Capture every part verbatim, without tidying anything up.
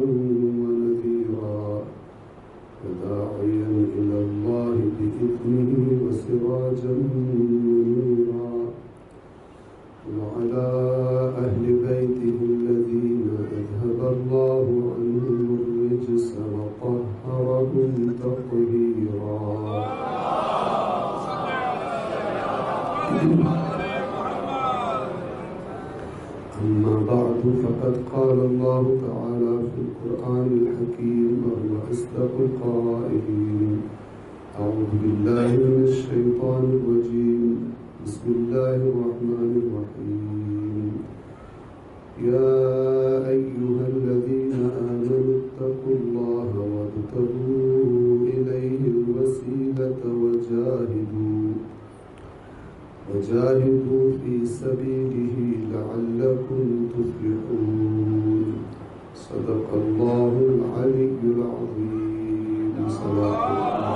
ونذيرا وداعيا إلى الله بإذنه وسراجا منيرا وعلى أهل بيته الذين أذهب الله عنهم الرجس وطهرهم تطهيرا. أما بعد فقد قال الله تعالى في القرآن الحكيم وهو أصدق القائلين: أعوذ بالله من الشيطان الرجيم بسم الله الرحمن الرحيم. يا أيها الذين آمنوا اتقوا الله وابتغوا إليه الوسيلة وجاهدوا وجاهدوا في سبيله لعلكم تفلحون. صدق الله العلي العظيم. صدق الله.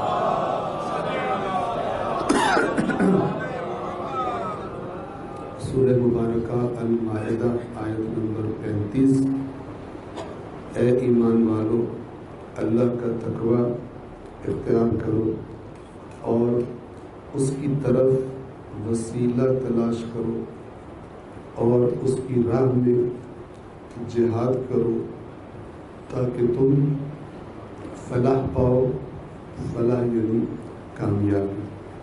سورہ مبارکہ المائدہ آیت نمبر پینتیس. اے ایمان والو، اللہ کا تقوی اختیار کرو اور اس کی طرف وسیلہ تلاش کرو اور اس کی راہ میں جہاد کرو تاکہ تم فلاح پاؤ. فلاح یعنی کامیابی.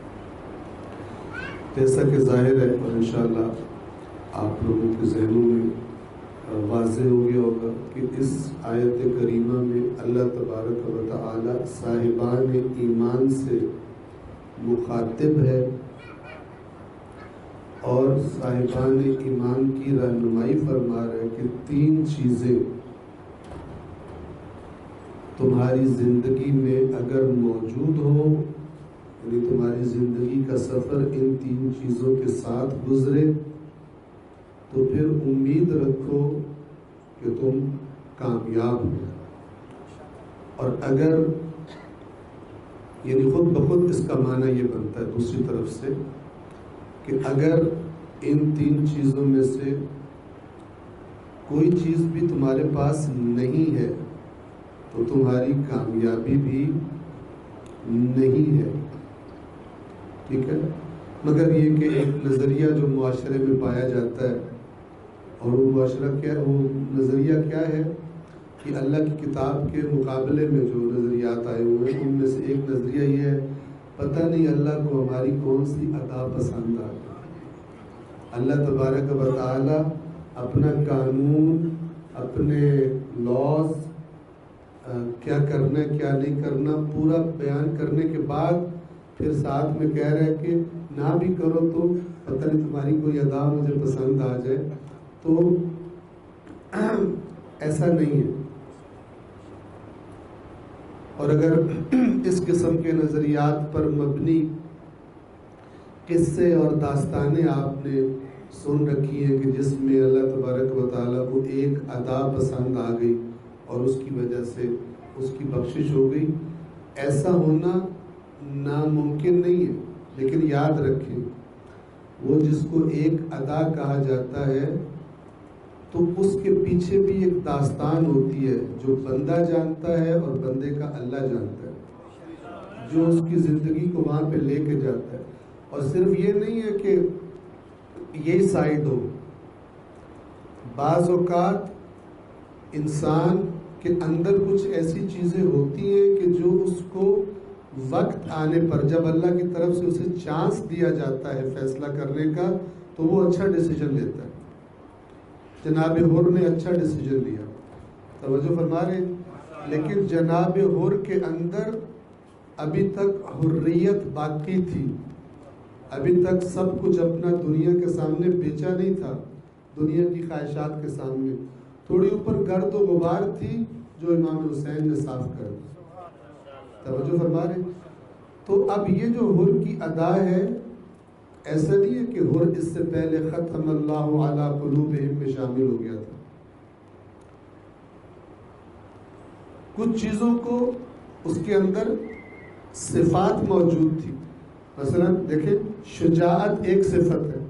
جیسا کہ ظاہر ہے اور انشاءاللہ آپ لوگوں کے ذہنوں میں واضح ہو گیا ہوگا کہ اس آیت کریمہ میں اللہ تبارک و تعالی صاحبان ایمان سے مخاطب ہے اور صاحبان ایمان کی رہنمائی فرما رہے کہ تین چیزیں تمہاری زندگی میں اگر موجود ہو، یعنی تمہاری زندگی کا سفر ان تین چیزوں کے ساتھ گزرے، تو پھر امید رکھو کہ تم کامیاب ہو. اور اگر یعنی خود بخود اس کا معنی یہ بنتا ہے دوسری طرف سے کہ اگر ان تین چیزوں میں سے کوئی چیز بھی تمہارے پاس نہیں ہے تو تمہاری کامیابی بھی نہیں ہے. ٹھیک ہے، مگر یہ کہ ایک نظریہ جو معاشرے میں پایا جاتا ہے، اور وہ معاشرہ کیا وہ نظریہ کیا ہے کہ اللہ کی کتاب کے مقابلے میں جو نظریات آئے ہوئے ہیں ان میں سے ایک نظریہ یہ ہے: پتہ نہیں اللہ کو ہماری کون سی ادا پسند آ گئی. اللہ تبارک و تعالی اپنا قانون، اپنے لاز، کیا کرنا ہے کیا نہیں کرنا پورا بیان کرنے کے بعد پھر ساتھ میں کہہ رہے کہ نہ بھی کرو تو پتہ نہیں تمہاری کوئی ادا مجھے پسند آ جائے. تو ایسا نہیں ہے. اور اگر اس قسم کے نظریات پر مبنی قصے اور داستانیں آپ نے سن رکھی ہیں کہ جس میں اللہ تبارک و تعالیٰ کو ایک ادا پسند آ گئی اور اس کی وجہ سے اس کی بخشش ہو گئی، ایسا ہونا ناممکن نہیں ہے. لیکن یاد رکھیں، وہ جس کو ایک ادا کہا جاتا ہے تو اس کے پیچھے بھی ایک داستان ہوتی ہے جو بندہ جانتا ہے اور بندے کا اللہ جانتا ہے، جو اس کی زندگی کو وہاں پہ لے کے جاتا ہے. اور صرف یہ نہیں ہے کہ یہی سائڈ ہو، بعض اوقات انسان کے اندر کچھ ایسی چیزیں ہوتی ہیں کہ جو اس کو وقت آنے پر جب اللہ کی طرف سے اسے چانس دیا جاتا ہے فیصلہ کرنے کا تو وہ اچھا ڈیسیجن لیتا ہے. جناب حر نے اچھا ڈیسیجن لیا، توجہ فرما رہے. لیکن جناب حر کے اندر ابھی تک حریت باقی تھی، ابھی تک سب کچھ اپنا دنیا کے سامنے بیچا نہیں تھا، دنیا کی خواہشات کے سامنے تھوڑی اوپر گرد و غبار تھی جو امام حسین نے صاف کر دی. توجہ فرما رہے. تو اب یہ جو حر کی ادا ہے، ایسا نہیں ہے کہ حر اس سے پہلے ختم اللہ علی قلوبہم میں شامل ہو گیا تھا. کچھ چیزوں کو اس کے اندر صفات موجود تھی. مثلا دیکھیں، شجاعت ایک صفت ہے،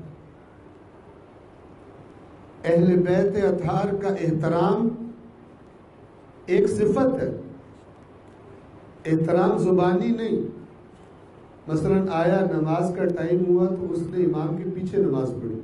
اہل بیت اطہار کا احترام ایک صفت ہے، احترام زبانی نہیں. مثلا آیا نماز کا ٹائم ہوا تو اس نے امام کے پیچھے نماز پڑھی،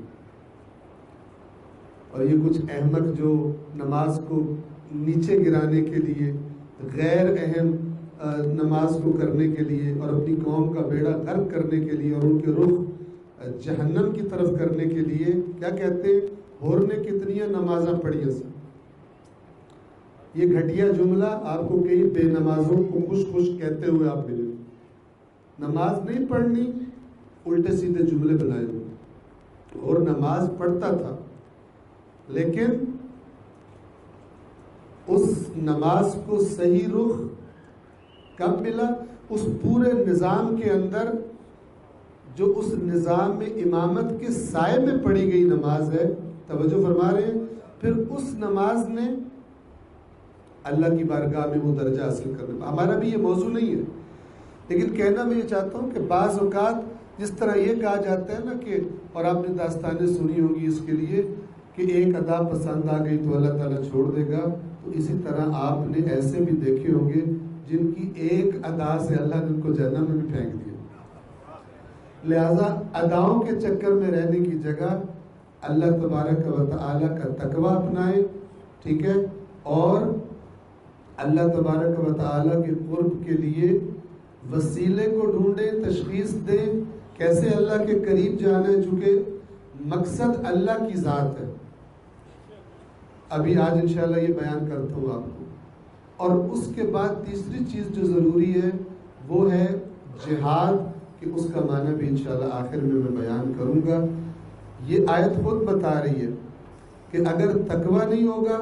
اور یہ کچھ احمق جو نماز کو نیچے گرانے کے لیے، غیر اہم نماز کو کرنے کے لیے اور اپنی قوم کا بیڑا غرق کرنے کے لیے اور ان کے رخ جہنم کی طرف کرنے کے لیے کیا کہتے ہیں، ہور نے کتنی نمازاں پڑھی ہیں. یہ گھٹیا جملہ آپ کو کئی بے نمازوں کو خوش خوش کہتے ہوئے آپ ملے. نماز نہیں پڑھنی، الٹے سیدھے جملے بنائے ہوئے. اور نماز پڑھتا تھا، لیکن اس نماز کو صحیح رخ کب ملا؟ اس پورے نظام کے اندر جو اس نظام میں امامت کے سائے میں پڑھی گئی نماز ہے، توجہ فرما رہے ہیں، پھر اس نماز نے اللہ کی بارگاہ میں وہ درجہ حاصل کرنا. ہمارا بھی یہ موضوع نہیں ہے، لیکن کہنا میں یہ چاہتا ہوں کہ بعض اوقات جس طرح یہ کہا جاتا ہے نا کہ، اور آپ نے داستانیں سنی ہوں گی اس کے لیے کہ ایک ادا پسند آ گئی تو اللہ تعالیٰ چھوڑ دے گا، تو اسی طرح آپ نے ایسے بھی دیکھے ہوں گے جن کی ایک ادا سے اللہ نے ان کو جہنم میں بھی پھینک دیا. لہذا اداؤں کے چکر میں رہنے کی جگہ اللہ تبارک و تعالیٰ کا تقویٰ اپنائیں، ٹھیک ہے، اور اللہ تبارک و تعالیٰ کے قرب کے لیے وسیلے کو ڈھونڈیں، تشخیص دیں کیسے اللہ کے قریب جانا ہے، چونکہ مقصد اللہ کی ذات ہے. ابھی آج انشاءاللہ یہ بیان کرتا ہوں آپ کو. اور اس کے بعد تیسری چیز جو ضروری ہے وہ ہے جہاد، کہ اس کا معنی بھی انشاءاللہ آخر میں میں بیان کروں گا. یہ آیت خود بتا رہی ہے کہ اگر تقویٰ نہیں ہوگا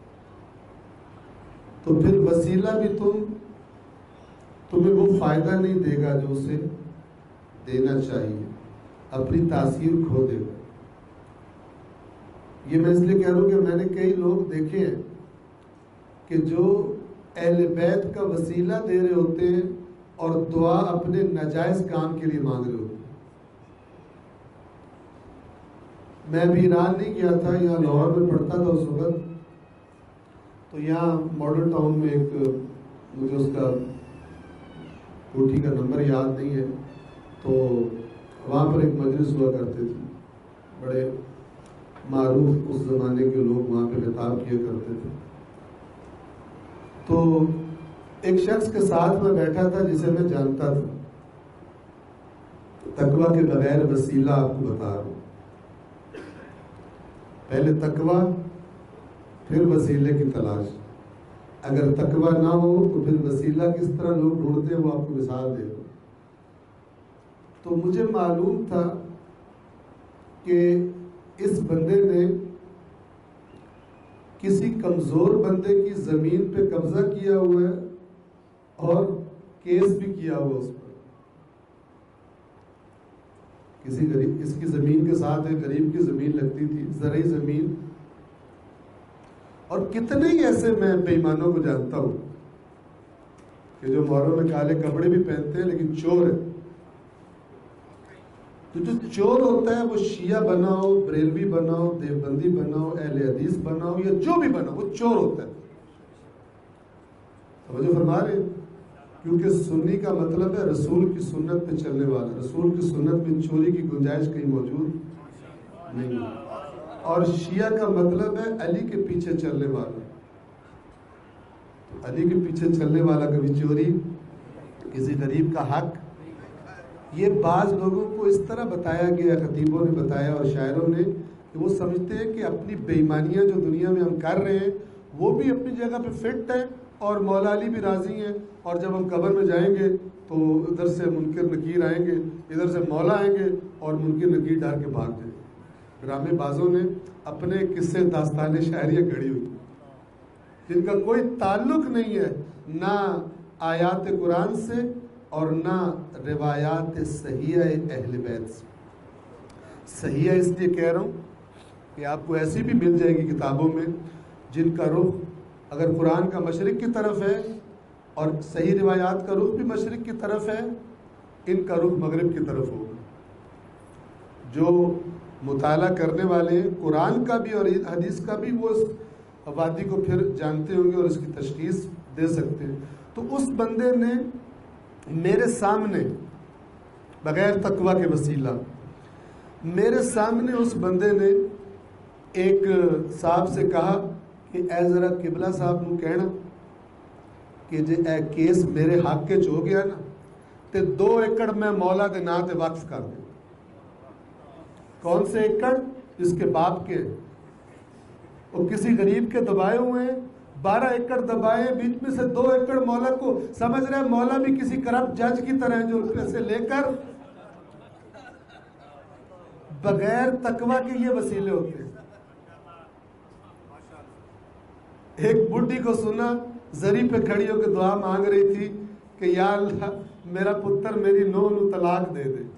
تو پھر وسیلہ بھی تم تمہیں وہ فائدہ نہیں دے گا جو اسے دینا چاہیے، اپنی تاثیر کھو دے گا. یہ میں اس لیے کہہ رہا ہوں کہ میں نے کئی لوگ دیکھے ہیں کہ جو اہل بیت کا وسیلہ دے رہے ہوتے ہیں اور دعا اپنے ناجائز کام کے لیے مانگ رہے ہوتے ہیں. میں بھی ایران نہیں گیا تھا، یہاں لاہور میں پڑھتا تھا اس وقت، تو یہاں ماڈل ٹاؤن میں ایک، مجھے اس کا کوٹھی کا نمبر یاد نہیں ہے، تو وہاں پر ایک مجلس ہوا کرتے تھے، بڑے معروف اس زمانے کے لوگ وہاں پہ خطاب کیا کرتے تھے. تو ایک شخص کے ساتھ میں بیٹھا تھا جسے میں جانتا تھا. تقویٰ کے بغیر وسیلہ آپ کو بتا رہا ہوں، پہلے تقویٰ پھر وسیلے کی تلاش. اگر تقویٰ نہ ہو تو پھر وسیلہ کس طرح لوگ ڈھونڈتے ہیں وہ آپ کو مثال دے دو. تو مجھے معلوم تھا کہ اس بندے نے کسی کمزور بندے کی زمین پہ قبضہ کیا ہوا ہے اور کیس بھی کیا ہوا اس پر. کسی غریب، اس کی زمین کے ساتھ ایک غریب کی زمین لگتی تھی، زرعی زمین. اور کتنے ہی ایسے میں بے ایمانوں کو جانتا ہوں کہ جو محرم میں کالے کپڑے بھی پہنتے ہیں لیکن چور ہے. تو جو چور ہوتا ہے وہ شیعہ بنا ہو، بریلوی بنا ہو، دیوبندی بنا ہو، اہل حدیث بنا ہو، یا جو بھی بنا ہو، وہ چور ہوتا ہے. توجہ فرما رہے ہیں؟ کیونکہ سنی کا مطلب ہے رسول کی سنت پہ چلنے والا. رسول کی سنت میں چوری کی گنجائش کہیں موجود نہیں. اور شیعہ کا مطلب ہے علی کے پیچھے چلنے والا. علی کے پیچھے چلنے والا کبھی چوری، کسی غریب کا حق. یہ بعض لوگوں کو اس طرح بتایا گیا، خطیبوں نے بتایا اور شاعروں نے، کہ وہ سمجھتے ہیں کہ اپنی بے ایمانیاں جو دنیا میں ہم کر رہے ہیں وہ بھی اپنی جگہ پہ فٹ ہیں اور مولا علی بھی راضی ہیں، اور جب ہم قبر میں جائیں گے تو ادھر سے منکر نکیر آئیں گے، ادھر سے مولا آئیں گے اور منکر نکیر ڈال کے بھاگ جائیں گے. ڈرامے بازوں نے اپنے قصے داستانیں شاعریاں گھڑی ہوئی جن کا کوئی تعلق نہیں ہے نہ آیات قرآن سے اور نہ روایات صحیحہ اہل بیت سے. صحیحہ اس لیے کہہ رہا ہوں کہ آپ کو ایسی بھی مل جائے گی کتابوں میں جن کا رخ اگر قرآن کا مشرق کی طرف ہے اور صحیح روایات کا رخ بھی مشرق کی طرف ہے، ان کا رخ مغرب کی طرف ہوگا. جو مطالعہ کرنے والے قرآن کا بھی اور حدیث کا بھی وہ وادی کو پھر جانتے ہوں گے اور اس کی تشخیص دے سکتے ہیں. تو اس بندے نے میرے سامنے بغیر تقوی کے وسیلہ میرے سامنے اس بندے نے ایک صاحب سے کہا کہ اے ذرا قبلہ صاحب نو کہنا کہ جے اے کیس میرے حق کے ہو گیا نا تے دو ایکڑ میں مولا دے نا تے وقف کر دیں. کون سے ایکڑ؟ اس کے باپ کے. اور کسی غریب کے دبائے ہوئے ہیں بارہ ایکڑ دبائے, بیچ میں سے دو ایکڑ مولا کو سمجھ رہے ہیں مولا بھی کسی کرپٹ جج کی طرح جو پیسے لے کر بغیر تقوی کے یہ وسیلے ہوتے ہیں. ایک بڈھی کو سنا زری پہ کھڑی ہو کے دعا مانگ رہی تھی کہ یا اللہ میرا پتر میری نو نو طلاق دے دے.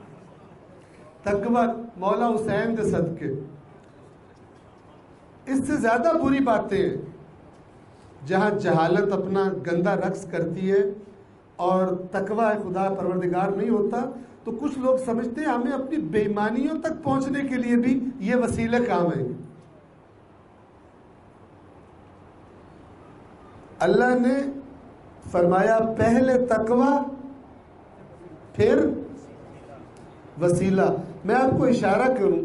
تقوی مولا حسین دے صدقے. اس سے زیادہ بری باتیں ہیں جہاں جہالت اپنا گندا رقص کرتی ہے اور تقوی خدا پروردگار نہیں ہوتا. تو کچھ لوگ سمجھتے ہیں ہمیں اپنی بے ایمانیوں تک پہنچنے کے لیے بھی یہ وسیلے کام آئیں گے. اللہ نے فرمایا پہلے تقوی پھر وسیلہ. میں آپ کو اشارہ کروں,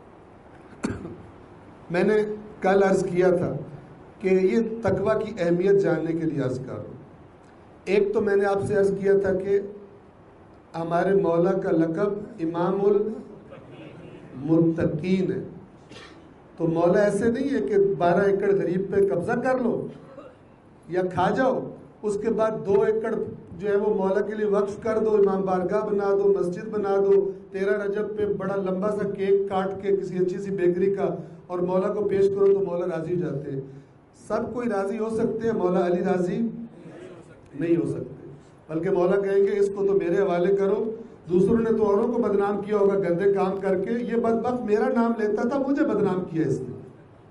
میں نے کل عرض کیا تھا کہ یہ تقوی کی اہمیت جاننے کے لیے عرض کر رہا ہوں. ایک تو میں نے آپ سے عرض کیا تھا کہ ہمارے مولا کا لقب امام المتقین ہے. تو مولا ایسے نہیں ہے کہ بارہ ایکڑ غریب پہ قبضہ کر لو یا کھا جاؤ, اس کے بعد دو ایکڑ جو ہے وہ مولا کے لیے وقف کر دو, امام بارگاہ بنا دو, مسجد بنا دو, تیرہ رجب پہ بڑا لمبا سا کیک کاٹ کے کسی اچھی سی بیکری کا اور مولا کو پیش کرو تو مولا راضی ہو جاتے ہیں. سب کوئی راضی ہو سکتے ہیں, مولا علی راضی نہیں ہو سکتے. بلکہ مولا کہیں گے اس کو تو میرے حوالے کرو, دوسروں نے تو اوروں کو بدنام کیا ہوگا گندے کام کر کے, یہ بدبخت میرا نام لیتا تھا مجھے بدنام کیا اس نے.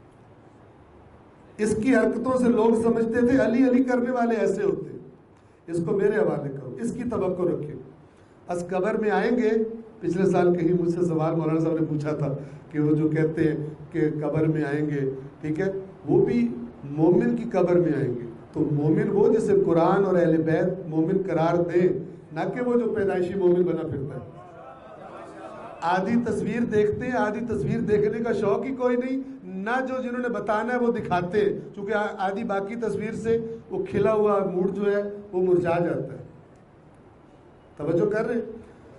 اس کی حرکتوں سے لوگ سمجھتے تھے علی علی کرنے والے ایسے ہوتے, اس کو میرے حوالے کرو, اس کی توقع رکھے. بس قبر میں آئیں گے. پچھلے سال کہیں مجھ سے سوال مولانا صاحب نے پوچھا تھا کہ وہ جو کہتے ہیں کہ قبر میں آئیں گے, ٹھیک ہے, وہ بھی مومن کی قبر میں آئیں گے. تو مومن وہ جسے قرآن اور اہل بیت مومن قرار دیں, نہ کہ وہ جو پیدائشی مومن بنا پھرتا ہے. آدھی تصویر دیکھتے ہیں, آدھی تصویر دیکھنے کا شوق ہی کوئی نہیں, نہ جو جنہوں نے بتانا ہے وہ دکھاتے ہیں, چونکہ آدھی باقی تصویر سے وہ کھلا ہوا موڈ جو ہے وہ مرجھا جاتا ہے. توجہ کر رہے.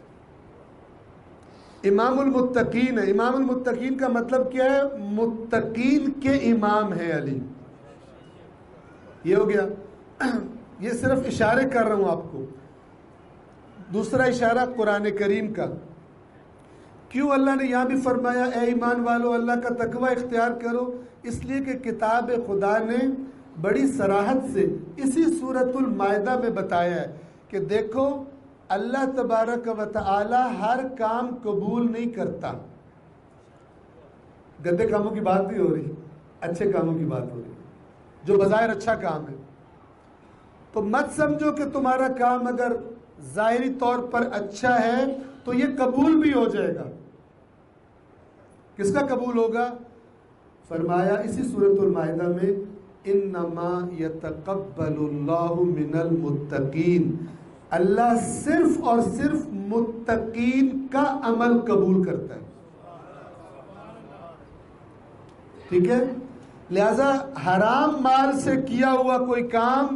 امام المتقین ہے. امام المتقین کا مطلب کیا ہے؟ متقین کے امام ہے علی. یہ ہو گیا. یہ صرف اشارے کر رہا ہوں آپ کو. دوسرا اشارہ قرآن کریم کا. کیوں اللہ نے یہاں بھی فرمایا اے ایمان والو اللہ کا تقوی اختیار کرو؟ اس لیے کہ کتاب خدا نے بڑی صراحت سے اسی سورۃ المائدہ میں بتایا ہے کہ دیکھو اللہ تبارک و تعالی ہر کام قبول نہیں کرتا. گندے کاموں کی بات نہیں ہو رہی, اچھے کاموں کی بات ہو رہی جو بظاہر اچھا کام ہے. تو مت سمجھو کہ تمہارا کام اگر ظاہری طور پر اچھا ہے تو یہ قبول بھی ہو جائے گا. کس کا قبول ہوگا؟ فرمایا اسی سورۃ المائدہ میں انما یتقبل اللہ من المتقین, اللہ صرف اور صرف متقین کا عمل قبول کرتا ہے. ٹھیک ہے, لہذا حرام مال سے کیا ہوا کوئی کام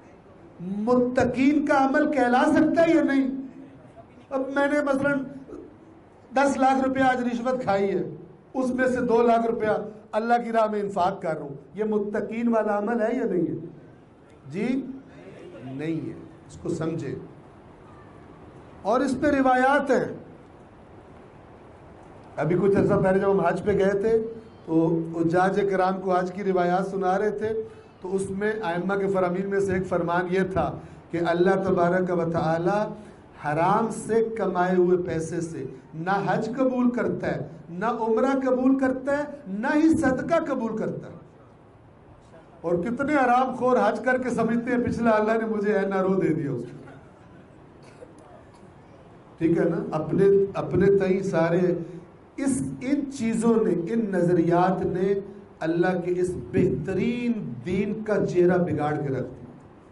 متقین کا عمل کہلا سکتا ہے یا نہیں؟ اب میں نے مثلا دس لاکھ روپیہ آج رشوت کھائی ہے, اس میں سے دو لاکھ روپیہ اللہ کی راہ میں انفاق کر رہا ہوں, یہ متقین والا عمل ہے یا نہیں ہے؟ جی نہیں ہے. اس کو سمجھے. اور اس پہ روایات ہیں. ابھی کچھ عرصہ پہلے جب ہم حج پہ گئے تھے تو حجاج کرام کو حج کی روایات سنا رہے تھے, تو اس میں ائمہ کے فرامین میں سے ایک فرمان یہ تھا کہ اللہ تبارک و تعالی حرام سے کمائے ہوئے پیسے سے نہ حج قبول کرتا ہے, نہ عمرہ قبول کرتا ہے, نہ ہی صدقہ قبول کرتا ہے. اور کتنے حرام خور حج کر کے سمجھتے ہیں پچھلا اللہ نے مجھے اینا رو دے دیا اس کو. ٹھیک ہے نا, اپنے اپنے تئیں سارے اس ان چیزوں نے, ان نظریات نے اللہ کے اس بہترین دین کا چہرہ بگاڑ کے رکھ دیا۔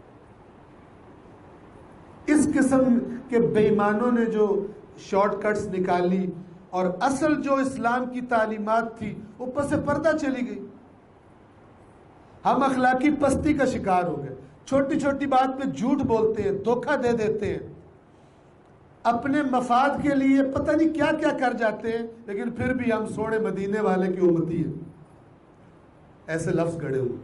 اس قسم کے بے ایمانوں نے جو شارٹ کٹس نکالی اور اصل جو اسلام کی تعلیمات تھی اوپر سے پردہ چلی گئی۔ ہم اخلاقی پستی کا شکار ہو گئے، چھوٹی چھوٹی بات پہ جھوٹ بولتے ہیں، دھوکہ دے دیتے ہیں، اپنے مفاد کے لیے پتہ نہیں کیا کیا کر جاتے ہیں، لیکن پھر بھی ہم سونے مدینے والے کی امتی ہیں، ایسے لفظ گڑے ہوئے۔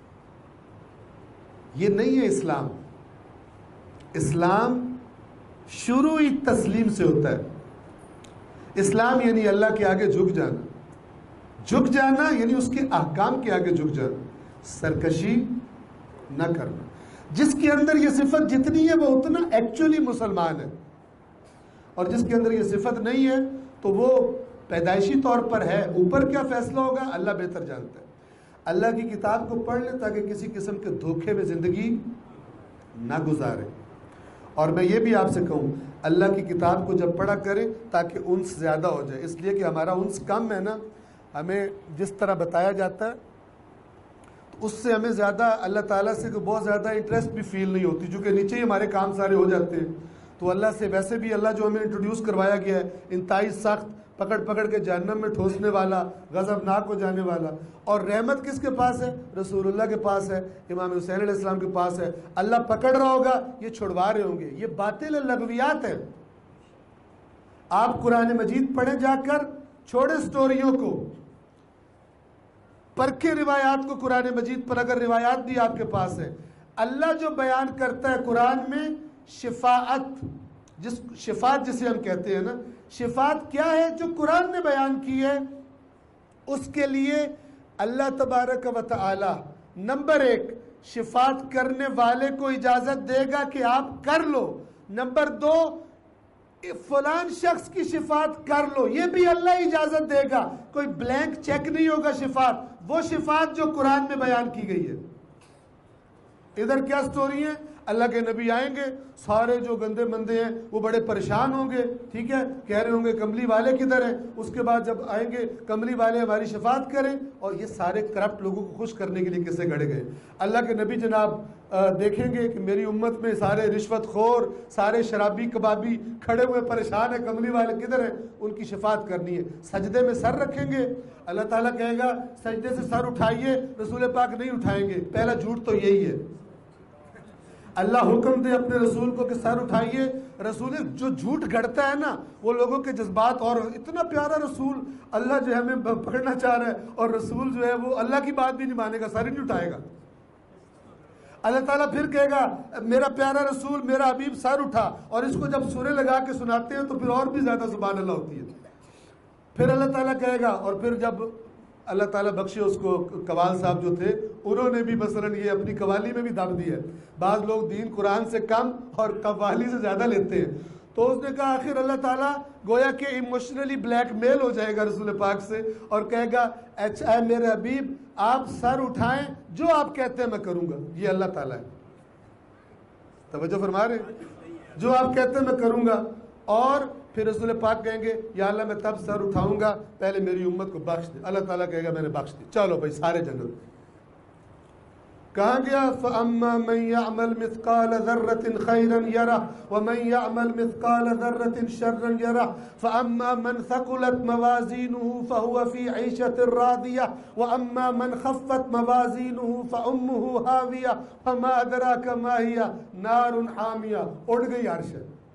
یہ نہیں ہے اسلام۔ اسلام شروع ہی تسلیم سے ہوتا ہے۔ اسلام یعنی اللہ کے آگے جھک جانا، جھک جانا یعنی اس کے احکام کے آگے جھک جانا، سرکشی نہ کرنا۔ جس کے اندر یہ صفت جتنی ہے وہ اتنا ایکچولی مسلمان ہے، اور جس کے اندر یہ صفت نہیں ہے تو وہ پیدائشی طور پر ہے۔ اوپر کیا فیصلہ ہوگا اللہ بہتر جانتا ہے۔ اللہ کی کتاب کو پڑھ لیں تاکہ کسی قسم کے دھوکے میں زندگی نہ گزارے۔ اور میں یہ بھی آپ سے کہوں اللہ کی کتاب کو جب پڑھا کریں تاکہ انس زیادہ ہو جائے، اس لیے کہ ہمارا انس کم ہے نا، ہمیں جس طرح بتایا جاتا ہے تو اس سے ہمیں زیادہ اللہ تعالیٰ سے بہت زیادہ انٹرسٹ بھی فیل نہیں ہوتی، چونکہ نیچے ہی ہمارے کام سارے ہو جاتے ہیں۔ تو اللہ سے ویسے بھی اللہ جو ہمیں انٹروڈیوس کروایا گیا ہے انتہائی سخت، پکڑ پکڑ کے جہنم میں ٹھوسنے والا، غضبناک ہو جانے والا، اور رحمت کس کے پاس ہے؟ رسول اللہ کے پاس ہے، امام حسین علیہ السلام کے پاس ہے۔ اللہ پکڑ رہا ہوگا، یہ چھڑوا رہے ہوں گے۔ یہ باطل لغویات ہے۔ آپ قرآن مجید پڑھیں جا کر، چھوڑے سٹوریوں کو، پرکھے روایات کو قرآن مجید پر، اگر روایات بھی آپ کے پاس ہے۔ اللہ جو بیان کرتا ہے قرآن میں شفاعت، جس شفاعت جسے ہم کہتے ہیں نا، شفاعت کیا ہے جو قرآن نے بیان کی ہے، اس کے لیے اللہ تبارک و تعالی نمبر ایک شفاعت کرنے والے کو اجازت دے گا کہ آپ کر لو، نمبر دو فلان شخص کی شفاعت کر لو، یہ بھی اللہ اجازت دے گا، کوئی بلینک چیک نہیں ہوگا شفاعت، وہ شفاعت جو قرآن میں بیان کی گئی ہے۔ ادھر کیا سٹوری ہے؟ اللہ کے نبی آئیں گے، سارے جو گندے مندے ہیں وہ بڑے پریشان ہوں گے، ٹھیک ہے، کہہ رہے ہوں گے کملی والے کدھر ہیں؟ اس کے بعد جب آئیں گے کملی والے ہماری شفاعت کریں، اور یہ سارے کرپٹ لوگوں کو خوش کرنے کے لیے کیسے گھڑے گئے۔ اللہ کے نبی جناب دیکھیں گے کہ میری امت میں سارے رشوت خور، سارے شرابی کبابی کھڑے ہوئے پریشان ہیں، کملی والے کدھر ہیں؟ ان کی شفاعت کرنی ہے۔ سجدے میں سر رکھیں گے، اللہ تعالیٰ کہے گا سجدے سے سر اٹھائیے، رسول پاک نہیں اٹھائیں گے۔ پہلا جھوٹ تو یہی ہے، اللہ حکم دے اپنے رسول کو کہ سر اٹھائیے، رسول جو جھوٹ گھڑتا ہے نا وہ لوگوں کے جذبات، اور اتنا پیارا رسول اللہ جو ہے ہمیں پکڑنا چاہ رہا ہے، اور رسول جو ہے وہ اللہ کی بات بھی نہیں مانے گا، سر ہی نہیں اٹھائے گا۔ اللہ تعالیٰ پھر کہے گا میرا پیارا رسول میرا حبیب سر اٹھا، اور اس کو جب سورے لگا کے سناتے ہیں تو پھر اور بھی زیادہ سبحان اللہ ہوتی ہے۔ پھر اللہ تعالیٰ کہے گا، اور پھر جب اللہ تعالیٰ بخشے اس کو، قوال صاحب جو تھے انہوں نے بھی مثلاً یہ اپنی قوالی میں بھی دم دی ہے، بعض لوگ دین قرآن سے کم اور قوالی سے زیادہ لیتے ہیں، تو اس نے کہا آخر اللہ تعالیٰ گویا کہ ایموشنلی بلیک میل ہو جائے گا رسول پاک سے، اور کہے گا اے میرے حبیب آپ سر اٹھائیں، جو آپ کہتے ہیں میں کروں گا۔ یہ اللہ تعالیٰ ہے، توجہ فرما رہے ہیں، جو آپ کہتے ہیں میں کروں گا۔ اور پھر رسول پاک کہیں گے یا اللہ میں تب سر اٹھاؤں گا پہلے میری امت کو بخش دے، اللہ تعالیٰ کہے گا میں نے بخش دی، چلو بھائی سارے جنت۔ کہاں گیا؟ فَأَمَّا مَنْ يَعْمَلْ مِثْقَالَ ذَرَّةٍ خَيْرًا يَرَهُ وَمَنْ يَعْمَلْ مِثْقَالَ ذَرَّةٍ شَرًّا يَرَهُ فَأَمَّا مَنْ ثَقُلَتْ مَوَازِينُهُ فَهُوَ فِي عِيشَةٍ رَاضِيَةٍ وَأَمَّا مَنْ خَفَّتْ مَوَازِينُهُ فَأُمُّهُ هَاوِيَةٌ فَمَا أَدْرَاكَ مَا هِيَ نَارٌ حَامِيَةٌ۔ اڑ گئی عرش۔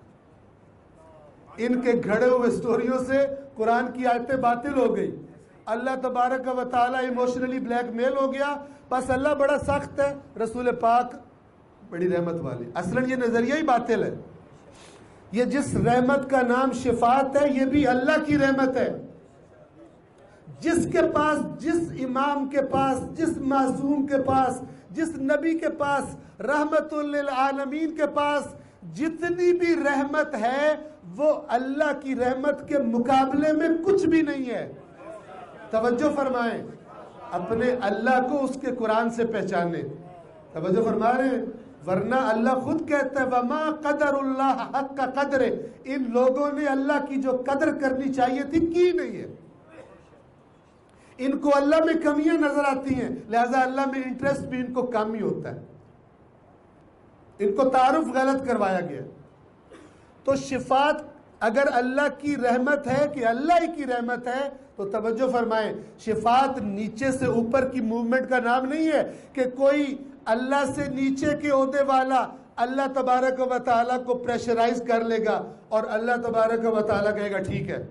ان کے گھڑے ہوئے سٹوریوں سے قرآن کی آیتیں باطل ہو گئی، اللہ تبارک و تعالیٰ ایموشنلی بلیک میل ہو گیا، بس اللہ بڑا سخت ہے، رسول پاک بڑی رحمت والے۔ اصلاً یہ نظریہ ہی باطل ہے۔ یہ جس رحمت کا نام شفاعت ہے یہ بھی اللہ کی رحمت ہے۔ جس کے پاس، جس امام کے پاس، جس معصوم کے پاس، جس نبی کے پاس، رحمت للعالمین کے پاس جتنی بھی رحمت ہے وہ اللہ کی رحمت کے مقابلے میں کچھ بھی نہیں ہے۔ توجہ فرمائیں، اپنے اللہ کو اس کے قرآن سے پہچانے، توجہ فرما رہے ہیں، ورنہ اللہ خود کہتا ہے وَمَا قَدَرُ اللَّهَ حَقَّ قَدْرِهِ، ان لوگوں نے اللہ کی جو قدر کرنی چاہیے تھی کی نہیں ہے۔ ان کو اللہ میں کمیاں نظر آتی ہیں، لہذا اللہ میں انٹرسٹ بھی ان کو کم ہی ہوتا ہے، ان کو تعارف غلط کروایا گیا۔ تو شفاعت اگر اللہ کی رحمت ہے کہ اللہ ہی کی رحمت ہے تو توجہ فرمائیں، شفاعت نیچے سے اوپر کی موومنٹ کا نام نہیں ہے کہ کوئی اللہ سے نیچے کے عہدے والا اللہ تبارک و تعالیٰ کو پریشرائز کر لے گا اور اللہ تبارک و تعالیٰ کہے گا ٹھیک ہے،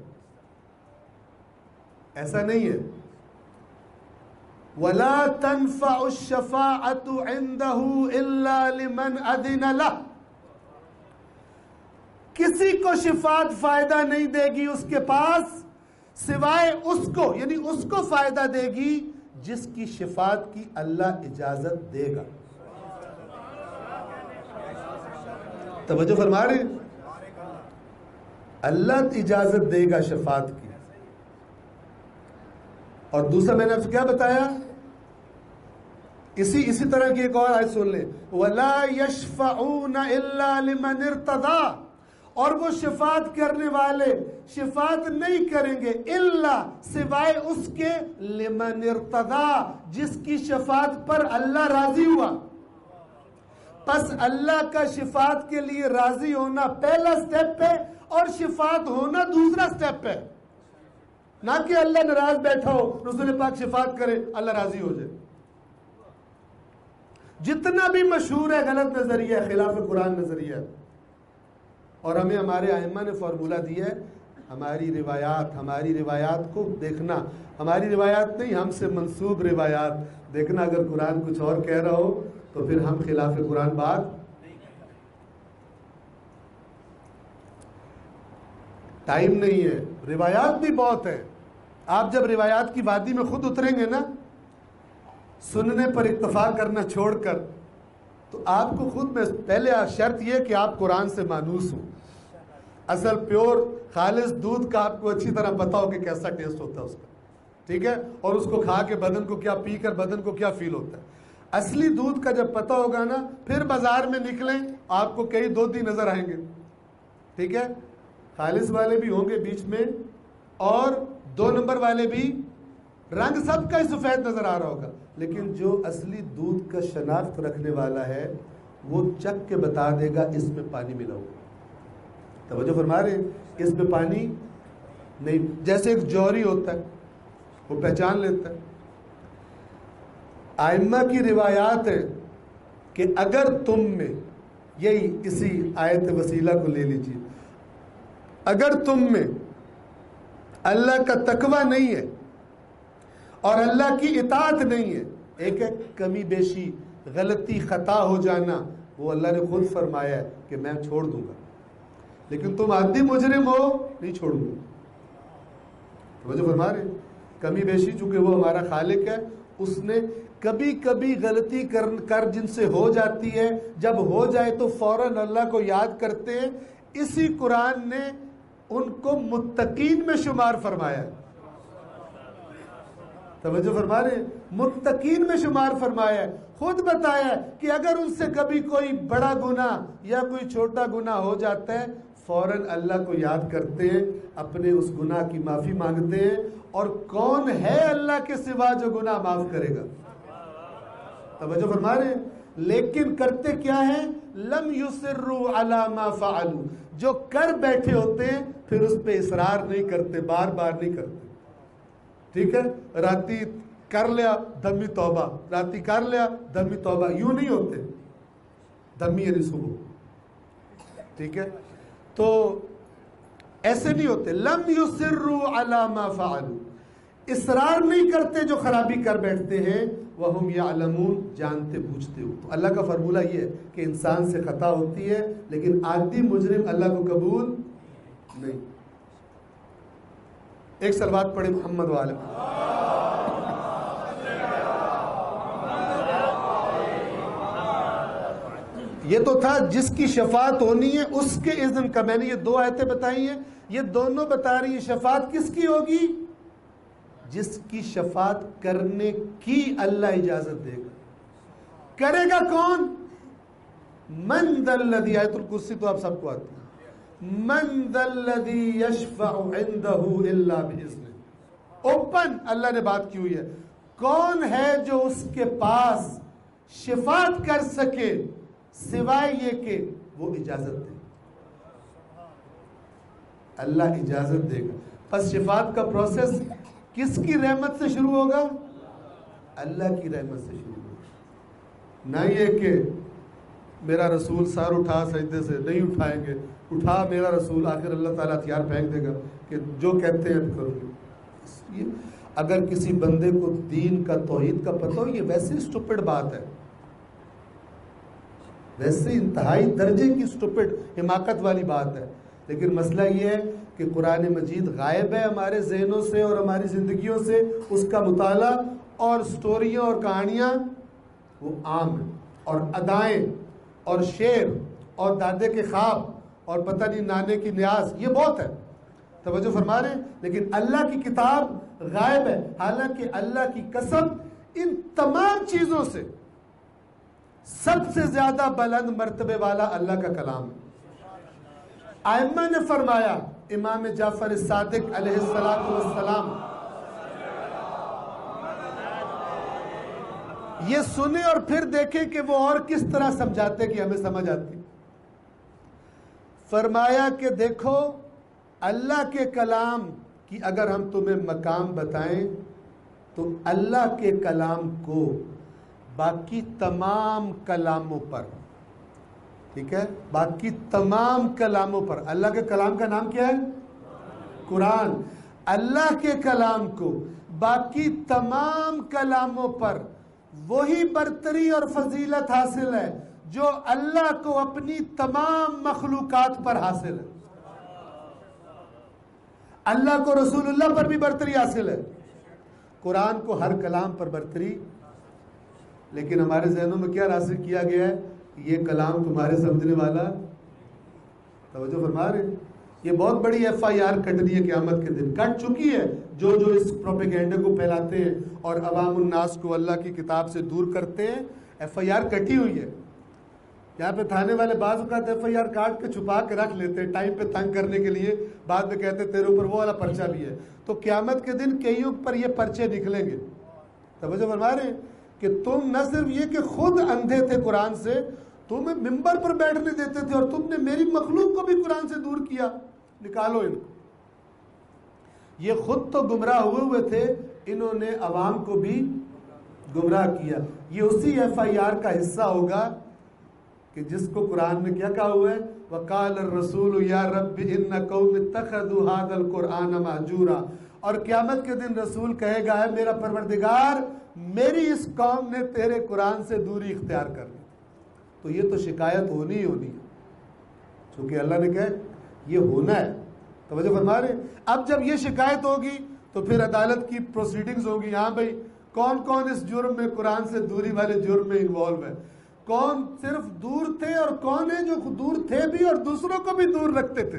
ایسا نہیں ہے۔ وَلَا تَنْفَعُ الشَّفَاعَةُ عِنْدَهُ إِلَّا لِمَنْ أَذِنَ لَهُ، کسی کو شفاعت فائدہ نہیں دے گی اس کے پاس سوائے اس کو، یعنی اس کو فائدہ دے گی جس کی شفاعت کی اللہ اجازت دے گا۔ توجہ فرما رہے ہیں؟ اللہ اجازت دے گا شفاعت کی۔ اور دوسرا میں نے آپ سے کیا بتایا، اسی اسی طرح کی ایک اور آیت سن لیں، وَلَا يَشْفَعُونَ إِلَّا لِمَنِ ارْتَضَىٰ، اور وہ شفاعت کرنے والے شفاعت نہیں کریں گے الا سوائے اس کے لمن ارتضا، جس کی شفاعت پر اللہ راضی ہوا۔ پس اللہ کا شفاعت کے لیے راضی ہونا پہلا سٹیپ ہے اور شفاعت ہونا دوسرا سٹیپ ہے، نہ کہ اللہ ناراض بیٹھا ہو رسول پاک شفاعت کرے اللہ راضی ہو جائے۔ جتنا بھی مشہور ہے غلط نظریہ ہے، خلاف قرآن نظریہ ہے، اور ہمیں ہمارے ائمہ نے فارمولہ دیا ہے، ہماری روایات ہماری روایات کو دیکھنا، ہماری روایات نہیں ہم سے منسوب روایات دیکھنا، اگر قرآن کچھ اور کہہ رہا ہو تو پھر ہم خلاف قرآن بات۔ ٹائم نہیں ہے، روایات بھی بہت ہے، آپ جب روایات کی وادی میں خود اتریں گے نا، سننے پر اکتفا کرنا چھوڑ کر، تو آپ کو خود میں پہلے شرط یہ کہ آپ قرآن سے مانوس ہوں، اصل پیور خالص دودھ کا آپ کو اچھی طرح پتا ہو کہ کیسا ٹیسٹ ہوتا ہے اس کا، ٹھیک ہے، اور اس کو کھا کے بدن کو کیا، پی کر بدن کو کیا فیل ہوتا ہے، اصلی دودھ کا جب پتا ہوگا نا، پھر بازار میں نکلیں آپ کو کئی دودھ ہی نظر آئیں گے، ٹھیک ہے، خالص والے بھی ہوں گے بیچ میں اور دو نمبر والے بھی، رنگ سب کا ہی سفید نظر آ رہا ہوگا، لیکن جو اصلی دودھ کا شناخت رکھنے والا ہے وہ چکھ کے بتا دے گا اس میں پانی ملا ہوگا۔ توجہ فرما رہے ہیں، اس میں پانی نہیں، جیسے ایک جوہری ہوتا ہے وہ پہچان لیتا ہے۔ ائمہ کی روایات ہے کہ اگر تم میں، یہی اسی آیت وسیلہ کو لے لیجیے، اگر تم میں اللہ کا تقوی نہیں ہے اور اللہ کی اطاعت نہیں ہے، ایک ہے کمی بیشی، غلطی، خطا ہو جانا، وہ اللہ نے خود فرمایا ہے کہ میں چھوڑ دوں گا، لیکن تم عادی مجرم ہو نہیں چھوڑوں گا۔ توجہ فرما رہے ہیں، کمی بیشی چونکہ وہ ہمارا خالق ہے، اس نے کبھی کبھی غلطی کر کر جن سے ہو جاتی ہے، جب ہو جائے تو فوراً اللہ کو یاد کرتے ہیں، اسی قرآن نے ان کو متقین میں شمار فرمایا ہے۔ توجہ فرما رہے ہیں، متقین میں شمار فرمایا ہے، خود بتایا ہے کہ اگر ان سے کبھی کوئی بڑا گناہ یا کوئی چھوٹا گناہ ہو جاتا ہے، فوراً اللہ کو یاد کرتے ہیں، اپنے اس گناہ کی معافی مانگتے ہیں، اور کون ہے اللہ کے سوا جو گناہ معاف کرے گا۔ توجہ فرما رہے ہیں، لیکن کرتے کیا ہے، لم یصروا علی ما فعلوا، جو کر بیٹھے ہوتے ہیں پھر اس پہ اصرار نہیں کرتے، بار بار نہیں کرتے، ٹھیک ہے، راتی کر لیا دمی توبہ، راتی کر لیا دمی توبہ، یوں نہیں ہوتے، دمی یعنی صبح، ٹھیک ہے، تو ایسے نہیں ہوتے، لم یصروا علی ما فعلوا، اصرار نہیں کرتے جو خرابی کر بیٹھتے ہیں، وَهُمْ يَعْلَمُونَ، جانتے بوجھتے ہو۔ تو اللہ کا فارمولہ یہ ہے کہ انسان سے خطا ہوتی ہے، لیکن عادی مجرم اللہ کو قبول نہیں۔ ایک صلوات پڑھے محمد والے۔ یہ تو تھا جس کی شفاعت ہونی ہے اس کے اذن کا، میں نے یہ دو آیتیں بتائی ہیں، یہ دونوں بتا رہی ہیں شفاعت کس کی ہوگی، جس کی شفاعت کرنے کی اللہ اجازت دے گا۔ کرے گا کون؟ من ذا الذی، آیت الکرسی تو آپ سب کو آتی ہے، من ذا الذی یشفع عنده الا باذنہ، اوپن اللہ نے بات کی ہوئی ہے. کون ہے جو اس کے پاس شفاعت کر سکے سوائے یہ کہ وہ اجازت دے؟ اللہ اجازت دے گا. پس شفاعت کا پروسیس کس کی رحمت سے شروع ہوگا؟ اللہ کی رحمت سے شروع ہوگا. نہ یہ کہ میرا رسول سار اٹھا سجدے سے، نہیں اٹھائیں گے. اٹھا میرا رسول، آخر اللہ تعالیٰ ہتھیار پھینک دے گا کہ جو کہتے ہیں کرو گے. اگر کسی بندے کو دین کا توحید کا پتہ ہو، یہ ویسے اسٹوپڈ بات ہے، ویسے انتہائی درجے کی اسٹوپڈ حماقت والی بات ہے. لیکن مسئلہ یہ ہے کہ قرآن مجید غائب ہے ہمارے ذہنوں سے اور ہماری زندگیوں سے. اس کا مطالعہ اور سٹوریاں اور کہانیاں وہ عام ہیں، اور ادائیں اور شعر اور دادے کے خواب اور پتہ نہیں نانے کی نیاز، یہ بہت ہے. توجہ فرما رہے ہیں. لیکن اللہ کی کتاب غائب ہے. حالانکہ اللہ کی قسم ان تمام چیزوں سے سب سے زیادہ بلند مرتبے والا اللہ کا کلام ہے. ائمہ نے فرمایا، امام جعفر صادق علیہ السلام، یہ سنیں اور پھر دیکھیں کہ وہ اور کس طرح سمجھاتے کہ ہمیں سمجھ آتی. فرمایا کہ دیکھو، اللہ کے کلام کی اگر ہم تمہیں مقام بتائیں تو اللہ کے کلام کو باقی تمام کلاموں پر، ٹھیک ہے، باقی تمام کلاموں پر، اللہ کے کلام کا نام کیا ہے؟ قرآن. اللہ کے کلام کو باقی تمام کلاموں پر وہی برتری اور فضیلت حاصل ہے جو اللہ کو اپنی تمام مخلوقات پر حاصل ہے. اللہ کو رسول اللہ پر بھی برتری حاصل ہے، قرآن کو ہر کلام پر برتری. لیکن ہمارے ذہنوں میں کیا راسخ کیا گیا ہے؟ یہ کلام تمہارے سمجھنے والا. توجہ فرما رہے ہیں. یہ بہت بڑی ایف آئی آر کٹنی ہے قیامت کے دن، کٹ چکی ہے. جو جو اس پروپیگینڈے کو پھیلاتے ہیں اور عوام الناس کو اللہ کی کتاب سے دور کرتے ہیں، ایف آئی آر کٹی ہوئی ہے. یہاں پہ تھانے والے بعض اوقات ایف آئی آر کاٹ کے چھپا کے رکھ لیتے ہیں ٹائم پہ تنگ کرنے کے لیے. بعد میں کہتے ہیں تیرے اوپر وہ والا پرچہ بھی ہے. تو قیامت کے دن کئیوں پر یہ پرچے نکلیں گے. توجہ فرما رہے ہیں کہ تم نہ صرف یہ کہ خود اندھے تھے قرآن سے، تمہیں ممبر پر بیٹھنے دیتے تھے اور تم نے میری مخلوق کو بھی قرآن سے دور کیا. نکالو ان کو. یہ خود تو گمراہ ہوئے ہوئے تھے، انہوں نے عوام کو بھی گمراہ کیا. یہ اسی ایف آئی آر کا حصہ ہوگا کہ جس کو قرآن میں کیا کہا ہوا ہے؟ وَقَالَ الرَّسُولُ يَا رَبِّ إِنَّ قَوْمِ اتَّخَذُوا هَذَا الْقُرْآنَ مَهْجُورًا. اور قیامت کے دن رسول کہے گا، ہے میرا پروردگار، میری اس قوم نے تیرے قرآن سے دوری اختیار کر لی. تو یہ تو شکایت ہونی ہی ہونی ہے، چونکہ اللہ نے کہا یہ ہونا ہے. توجہ فرما رہے ہیں. اب جب یہ شکایت ہوگی تو پھر عدالت کی پروسیڈنگز ہوگی. ہاں بھائی، کون کون اس جرم میں، قرآن سے دوری والے جرم میں انوالو ہے، کون صرف دور تھے اور کون ہے جو دور تھے بھی اور دوسروں کو بھی دور رکھتے تھے.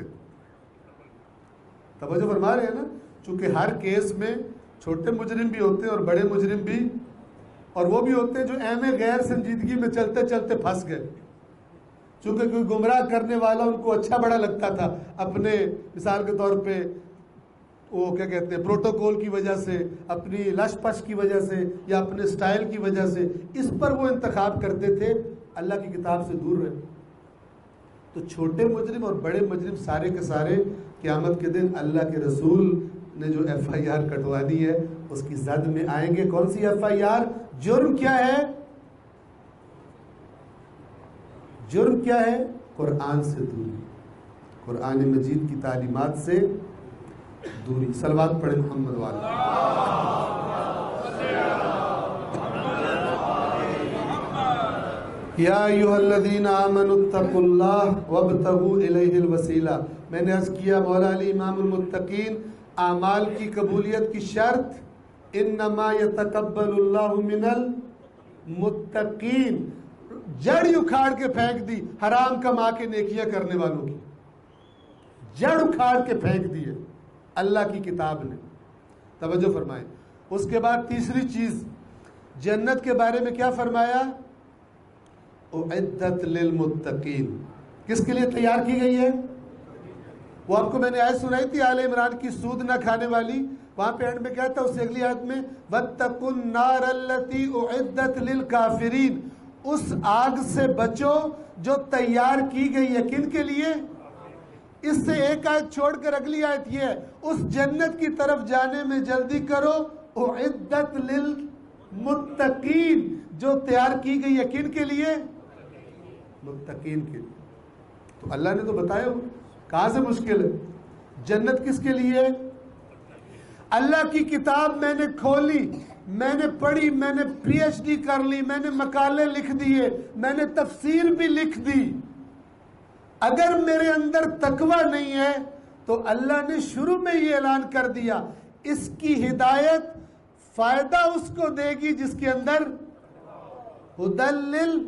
توجہ فرما رہے ہیں نا. چونکہ ہر کیس میں چھوٹے مجرم بھی ہوتے ہیں اور بڑے مجرم بھی، اور وہ بھی ہوتے ہیں جو اہم غیر سنجیدگی میں چلتے چلتے پھنس گئے. چونکہ کوئی گمراہ کرنے والا ان کو اچھا بڑا لگتا تھا، اپنے مثال کے طور پہ وہ کیا کہتے ہیں پروٹوکول کی وجہ سے، اپنی لش پش کی وجہ سے، یا اپنے سٹائل کی وجہ سے، اس پر وہ انتخاب کرتے تھے اللہ کی کتاب سے دور رہے. تو چھوٹے مجرم اور بڑے مجرم سارے کے سارے قیامت کے دن اللہ کے رسول نے جو ایف آئی آر کٹوانی ہے اس کی زد میں آئیں گے. کون سی ایف آئی آر؟ جرم کیا ہے؟ جرم کیا ہے؟ قرآن سے دوری، قرآن مجید کی تعلیمات سے دوری. صلوات پڑھیں محمد والا. یا ایھا الذین آمنوا اتقوا اللہ وابتغوا الیہ الوسیلہ. میں نے عرض کیا مولا علی امام المتقین، اعمال کی قبولیت کی شرط انما یتقبل اللہ من المتقین. جڑ اکھاڑ کے پھینک دی حرام کما کے نیکیاں کرنے والوں کی، جڑ اکھاڑ کے پھینک دی ہے اللہ کی کتاب نے. توجہ فرمائیں. اس کے بعد تیسری چیز، جنت کے بارے میں کیا فرمایا؟ اعدت للمتقین. کس کے لیے تیار کی گئی ہے؟ وہ آپ کو میں نے آیت سنائی تھی آل عمران کی، سود نہ کھانے والی. وہاں پہ اینڈ میں کیا تھا اس اگلی آیت میں وَاتَّقُوا النَّارَ الَّتِي أُعِدَّتْ لِلْكَافِرِينَ، اس آگ سے بچو جو تیار کی گئی ہے کن کے لیے؟ اس سے ایک آیت چھوڑ کر اگلی آیت یہ ہے اس جنت کی طرف جانے میں جلدی کرو اعدت للمتقین، جو تیار کی گئی ہے کن کے لیے؟ متقین کے لیے۔ تو اللہ نے تو بتایا کہاں سے مشکل ہے، جنت کس کے لیے؟ اللہ کی کتاب میں نے کھولی، میں نے پڑھی، میں نے پی ایچ ڈی کر لی، میں نے مقالے لکھ دیے، میں نے تفسیر بھی لکھ دی، اگر میرے اندر تقوی نہیں ہے تو اللہ نے شروع میں یہ اعلان کر دیا اس کی ہدایت فائدہ اس کو دے گی جس کے اندر ہدی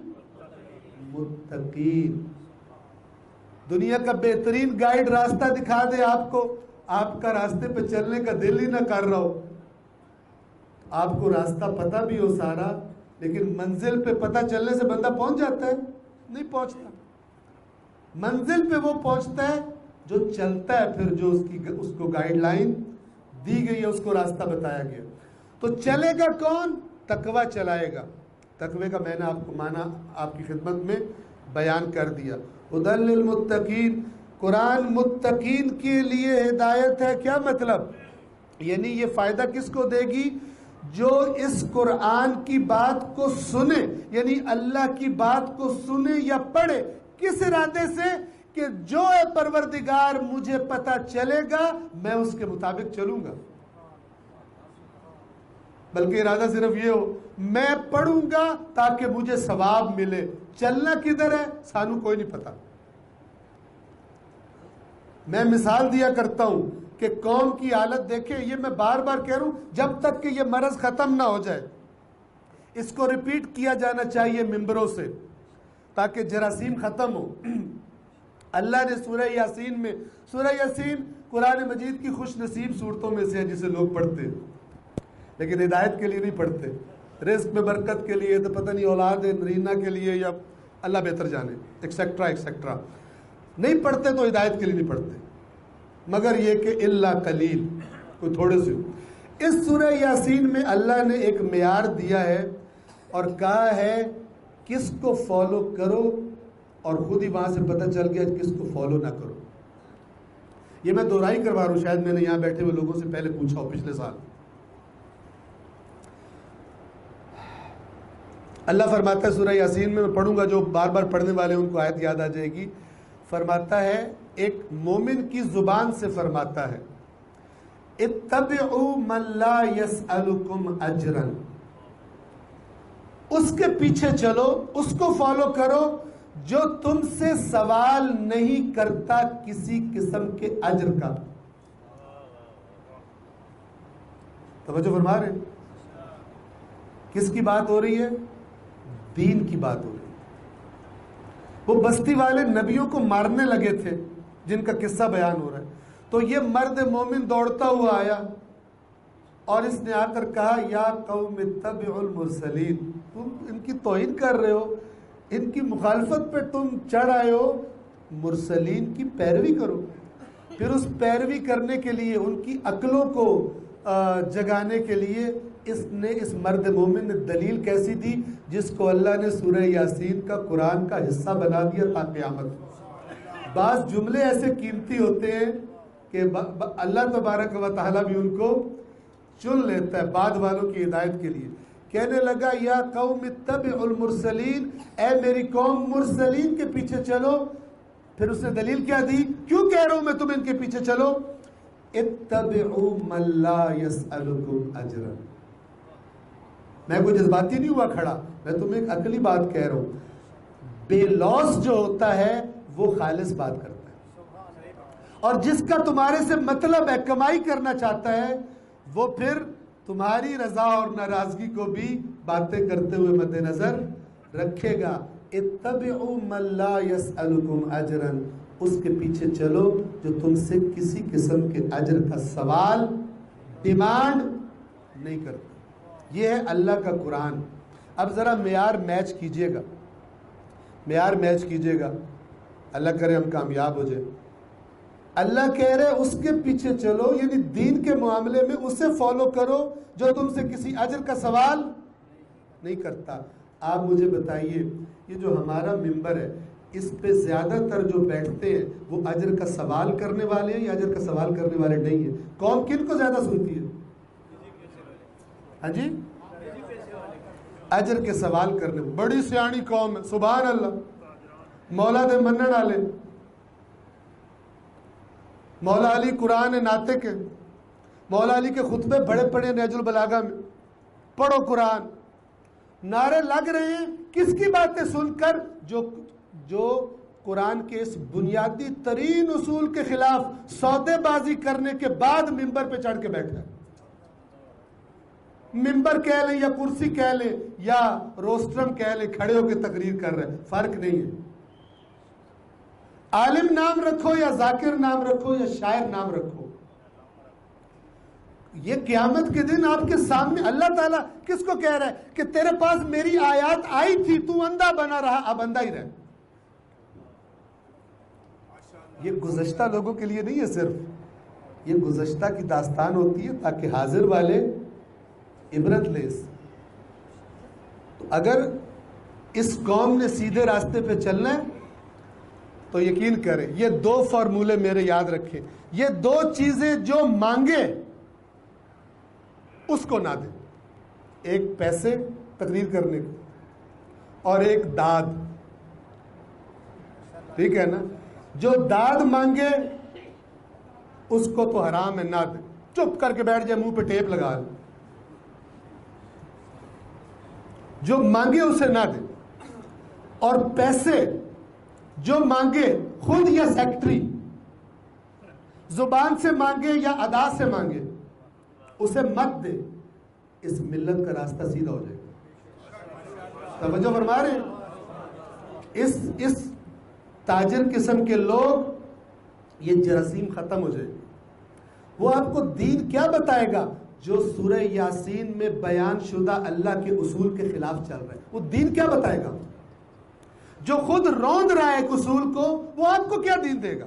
للمتقین، دنیا کا بہترین گائیڈ راستہ دکھا دے آپ کو، آپ کا راستے پہ چلنے کا دل ہی نہ کر رہا ہو، آپ کو راستہ پتہ بھی ہو سارا، لیکن منزل پہ پتہ چلنے سے بندہ پہنچ جاتا ہے؟ نہیں پہنچتا۔ منزل پہ وہ پہنچتا ہے جو چلتا ہے، پھر جو اس کی اس کو گائیڈ لائن دی گئی ہے، اس کو راستہ بتایا گیا۔ تو چلے گا کون؟ تقوی چلائے گا۔ تقوی کا میں نے آپ کو معنی آپ کی خدمت میں بیان کر دیا۔ ہدی للمتقین، قرآن متقین کے لیے ہدایت ہے، کیا مطلب؟ یعنی یہ فائدہ کس کو دے گی؟ جو اس قرآن کی بات کو سنے، یعنی اللہ کی بات کو سنے یا پڑھے، کس ارادے سے؟ کہ جو اے پروردگار مجھے پتہ چلے گا میں اس کے مطابق چلوں گا، بلکہ ارادہ صرف یہ ہو میں پڑھوں گا تاکہ مجھے ثواب ملے، چلنا کدھر ہے سانو کوئی نہیں پتا۔ میں مثال دیا کرتا ہوں کہ قوم کی حالت دیکھیں، یہ میں بار بار کہہ رہا ہوں جب تک کہ یہ مرض ختم نہ ہو جائے اس کو ریپیٹ کیا جانا چاہیے ممبروں سے تاکہ جراثیم ختم ہو۔ اللہ نے سورہ یاسین میں، سورہ یاسین قرآن مجید کی خوش نصیب صورتوں میں سے ہے جسے لوگ پڑھتے ہیں لیکن ہدایت کے لیے نہیں پڑھتے، رزق میں برکت کے لیے، تو پتہ نہیں اولاد نرینہ کے لیے یا اللہ بہتر جانے ایکسیکٹرا ایکسیکٹرا، نہیں پڑھتے تو ہدایت کے لیے نہیں پڑھتے، مگر یہ کہ اللہ قلیل، کوئی تھوڑے سے۔ اس سورہ یاسین میں اللہ نے ایک معیار دیا ہے اور کہا ہے کس کو فالو کرو، اور خود ہی وہاں سے پتہ چل گیا کس کو فالو نہ کرو۔ یہ میں دوہرائی کروا رہا ہوں، شاید میں نے یہاں بیٹھے ہوئے لوگوں سے پہلے پوچھا ہو پچھلے سال۔ اللہ فرماتا ہے سورہ یاسین میں، میں پڑھوں گا، جو بار بار پڑھنے والے ان کو آیت یاد آ جائے گی، فرماتا ہے ایک مومن کی زبان سے فرماتا ہے اتبعوا من لا يسألكم اجرا، اس کے پیچھے چلو، اس کو فالو کرو جو تم سے سوال نہیں کرتا کسی قسم کے اجر کا۔ توجہ فرما رہے ہیں؟ کس کی بات ہو رہی ہے؟ دین کی بات ہو رہی ہے۔ وہ بستی والے نبیوں کو مارنے لگے تھے جن کا قصہ بیان ہو رہا ہے، تو یہ مرد مومن دوڑتا ہوا آیا اور اس نے آ کر کہا یا قوم اتبعوا المرسلین، تم ان کی توہین کر رہے ہو، ان کی مخالفت پہ تم چڑھ آئے ہو، مرسلین کی پیروی کرو۔ پھر اس پیروی کرنے کے لیے، ان کی عقلوں کو جگانے کے لیے اس نے اس مرد مومن نے دلیل کیسی دی جس کو اللہ نے سورہ یاسین کا قرآن کا حصہ بنا دیا تا قیامت۔ بعض جملے ایسے قیمتی ہوتے ہیں کہ اللہ تبارک و تعالیٰ بھی ان کو چن لیتا ہے بعد والوں کی ہدایت کے لیے۔ کہنے لگا یا قوم اتبعوا المرسلین، اے میری قوم مرسلین کے پیچھے چلو۔ پھر اس نے دلیل کیا دی، کیوں کہہ رہا ہوں میں تم ان کے پیچھے چلو؟ اتبعوا من لا يسألكم اجرا، میں کوئی جذباتی نہیں ہوا کھڑا، میں تمہیں ایک عقلی بات کہہ رہا ہوں۔ بے لوس جو ہوتا ہے وہ خالص بات کرتا ہے، اور جس کا تمہارے سے مطلب ہے، کمائی کرنا چاہتا ہے، وہ پھر تمہاری رضا اور ناراضگی کو بھی باتیں کرتے ہوئے مد نظر رکھے گا۔ اتبعوا من لا يسألكم اجرا، اس کے پیچھے چلو جو تم سے کسی قسم کے اجر کا سوال، ڈیمانڈ نہیں کرتا۔ یہ ہے اللہ کا قرآن۔ اب ذرا معیار میچ کیجئے گا، معیار میچ کیجئے گا، اللہ کرے ہم کامیاب ہو جائے۔ اللہ کہہ رہے اس کے پیچھے چلو، یعنی دین کے معاملے میں اسے فالو کرو جو تم سے کسی اجر کا سوال نہیں کرتا۔ آپ مجھے بتائیے، یہ جو ہمارا ممبر ہے اس پہ زیادہ تر جو بیٹھتے ہیں وہ اجر کا سوال کرنے والے ہیں یا اجر کا سوال کرنے والے نہیں ہیں؟ قوم کن کو زیادہ سنتی ہے؟ ہاں جی، اجر کے سوال کرنے، بڑی سیانی قوم ہے، سبحان اللہ، مولا دے منن والے، مولا علی قرآن ناطق ہے، مولا علی کے خطبے بڑے پڑے نہج البلاغہ میں، پڑھو قرآن، نعرے لگ رہے ہیں کس کی باتیں سن کر؟ جو جو قرآن کے اس بنیادی ترین اصول کے خلاف سودے بازی کرنے کے بعد ممبر پہ چڑھ کے بیٹھا ہے۔ ممبر کہہ لیں یا کرسی کہہ لیں یا روسٹرم کہہ لیں، کھڑے ہو کے تقریر کر رہے ہیں، فرق نہیں ہے۔ عالم نام رکھو یا ذاکر نام رکھو یا شاعر نام رکھو، یہ قیامت کے دن آپ کے سامنے اللہ تعالیٰ کس کو کہہ رہا ہے کہ تیرے پاس میری آیات آئی تھی، تو اندھا بنا رہا، اب اندھا ہی رہ۔ یہ گزشتہ لوگوں کے لیے نہیں ہے، صرف یہ گزشتہ کی داستان ہوتی ہے تاکہ حاضر والے عبرت لیں۔ تو اگر اس قوم نے سیدھے راستے پہ چلنا ہے تو یقین کریں یہ دو فارمولے میرے یاد رکھیں، یہ دو چیزیں جو مانگے اس کو نہ دیں، ایک پیسے تقریر کرنے کو اور ایک داد، ٹھیک ہے نا؟ جو داد مانگے اس کو تو حرام ہے، نہ دیں، چپ کر کے بیٹھ جائے، منہ پہ ٹیپ لگا لیں، جو مانگے اسے نہ دیں۔ اور پیسے جو مانگے خود یا سیکٹری، زبان سے مانگے یا ادا سے مانگے، اسے مت دے، اس ملت کا راستہ سیدھا ہو جائے گا۔ توجہ فرما رہے ہیں؟ اس اس تاجر قسم کے لوگ، یہ جراثیم ختم ہو جائے گا۔ وہ آپ کو دین کیا بتائے گا جو سورہ یاسین میں بیان شدہ اللہ کے اصول کے خلاف چل رہا ہے؟ وہ دین کیا بتائے گا؟ جو خود روند رہا ہے ایک اصول کو، وہ آپ کو کیا دین دے گا؟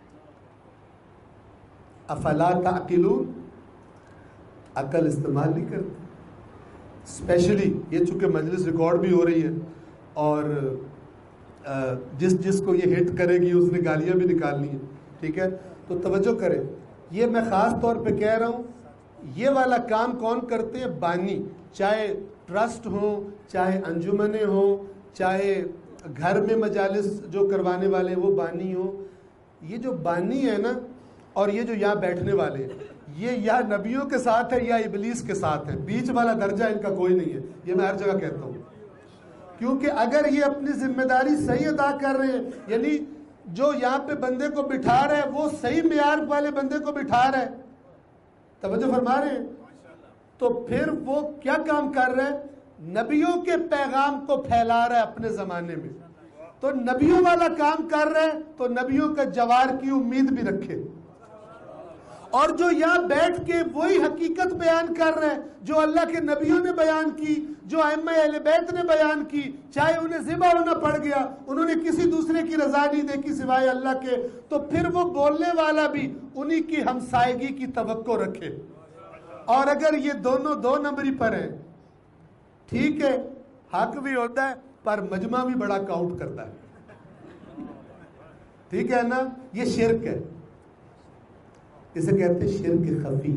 افلا تعقلون، عقل استعمال نہیں کرتے۔ اسپیشلی یہ چونکہ مجلس ریکارڈ بھی ہو رہی ہے اور جس جس کو یہ ہٹ کرے گی اس نے گالیاں بھی نکالنی ہیں، ٹھیک ہے؟ تو توجہ کریں، یہ میں خاص طور پہ کہہ رہا ہوں، یہ والا کام کون کرتے ہیں؟ بانی، چاہے ٹرسٹ ہوں، چاہے انجمنیں ہوں، چاہے گھر میں مجالس جو کروانے والے وہ بانی ہوں۔ یہ جو بانی ہے نا اور یہ جو یہاں بیٹھنے والے ہیں، یہ یا نبیوں کے ساتھ ہے یا ابلیس کے ساتھ ہے، بیچ والا درجہ ان کا کوئی نہیں ہے، یہ میں ہر جگہ کہتا ہوں۔ کیونکہ اگر یہ اپنی ذمہ داری صحیح ادا کر رہے ہیں، یعنی جو یہاں پہ بندے کو بٹھا رہا ہے وہ صحیح معیار والے بندے کو بٹھا رہا ہے، توجہ فرما رہے ہیں، تو پھر وہ کیا کام کر رہا ہے؟ نبیوں کے پیغام کو پھیلا رہا ہے اپنے زمانے میں، تو نبیوں والا کام کر رہا ہے تو نبیوں کا جوار کی امید بھی رکھے۔ اور جو یہاں بیٹھ کے وہی حقیقت بیان کر رہے ہیں جو اللہ کے نبیوں نے بیان کی، جو ائمہ اہل بیت نے بیان کی، چاہے انہیں ذبح ہونا پڑ گیا، انہوں نے کسی دوسرے کی رضا نہیں دیکھی سوائے اللہ کے، تو پھر وہ بولنے والا بھی انہی کی ہمسائیگی کی توقع رکھے۔ اور اگر یہ دونوں دو نمبری پر ہیں، ٹھیک ہے، حق بھی ہوتا ہے پر مجمع بھی بڑا کاؤنٹ کرتا ہے، ٹھیک ہے نا؟ یہ شرک ہے، اسے کہتے ہیں شرک خفی۔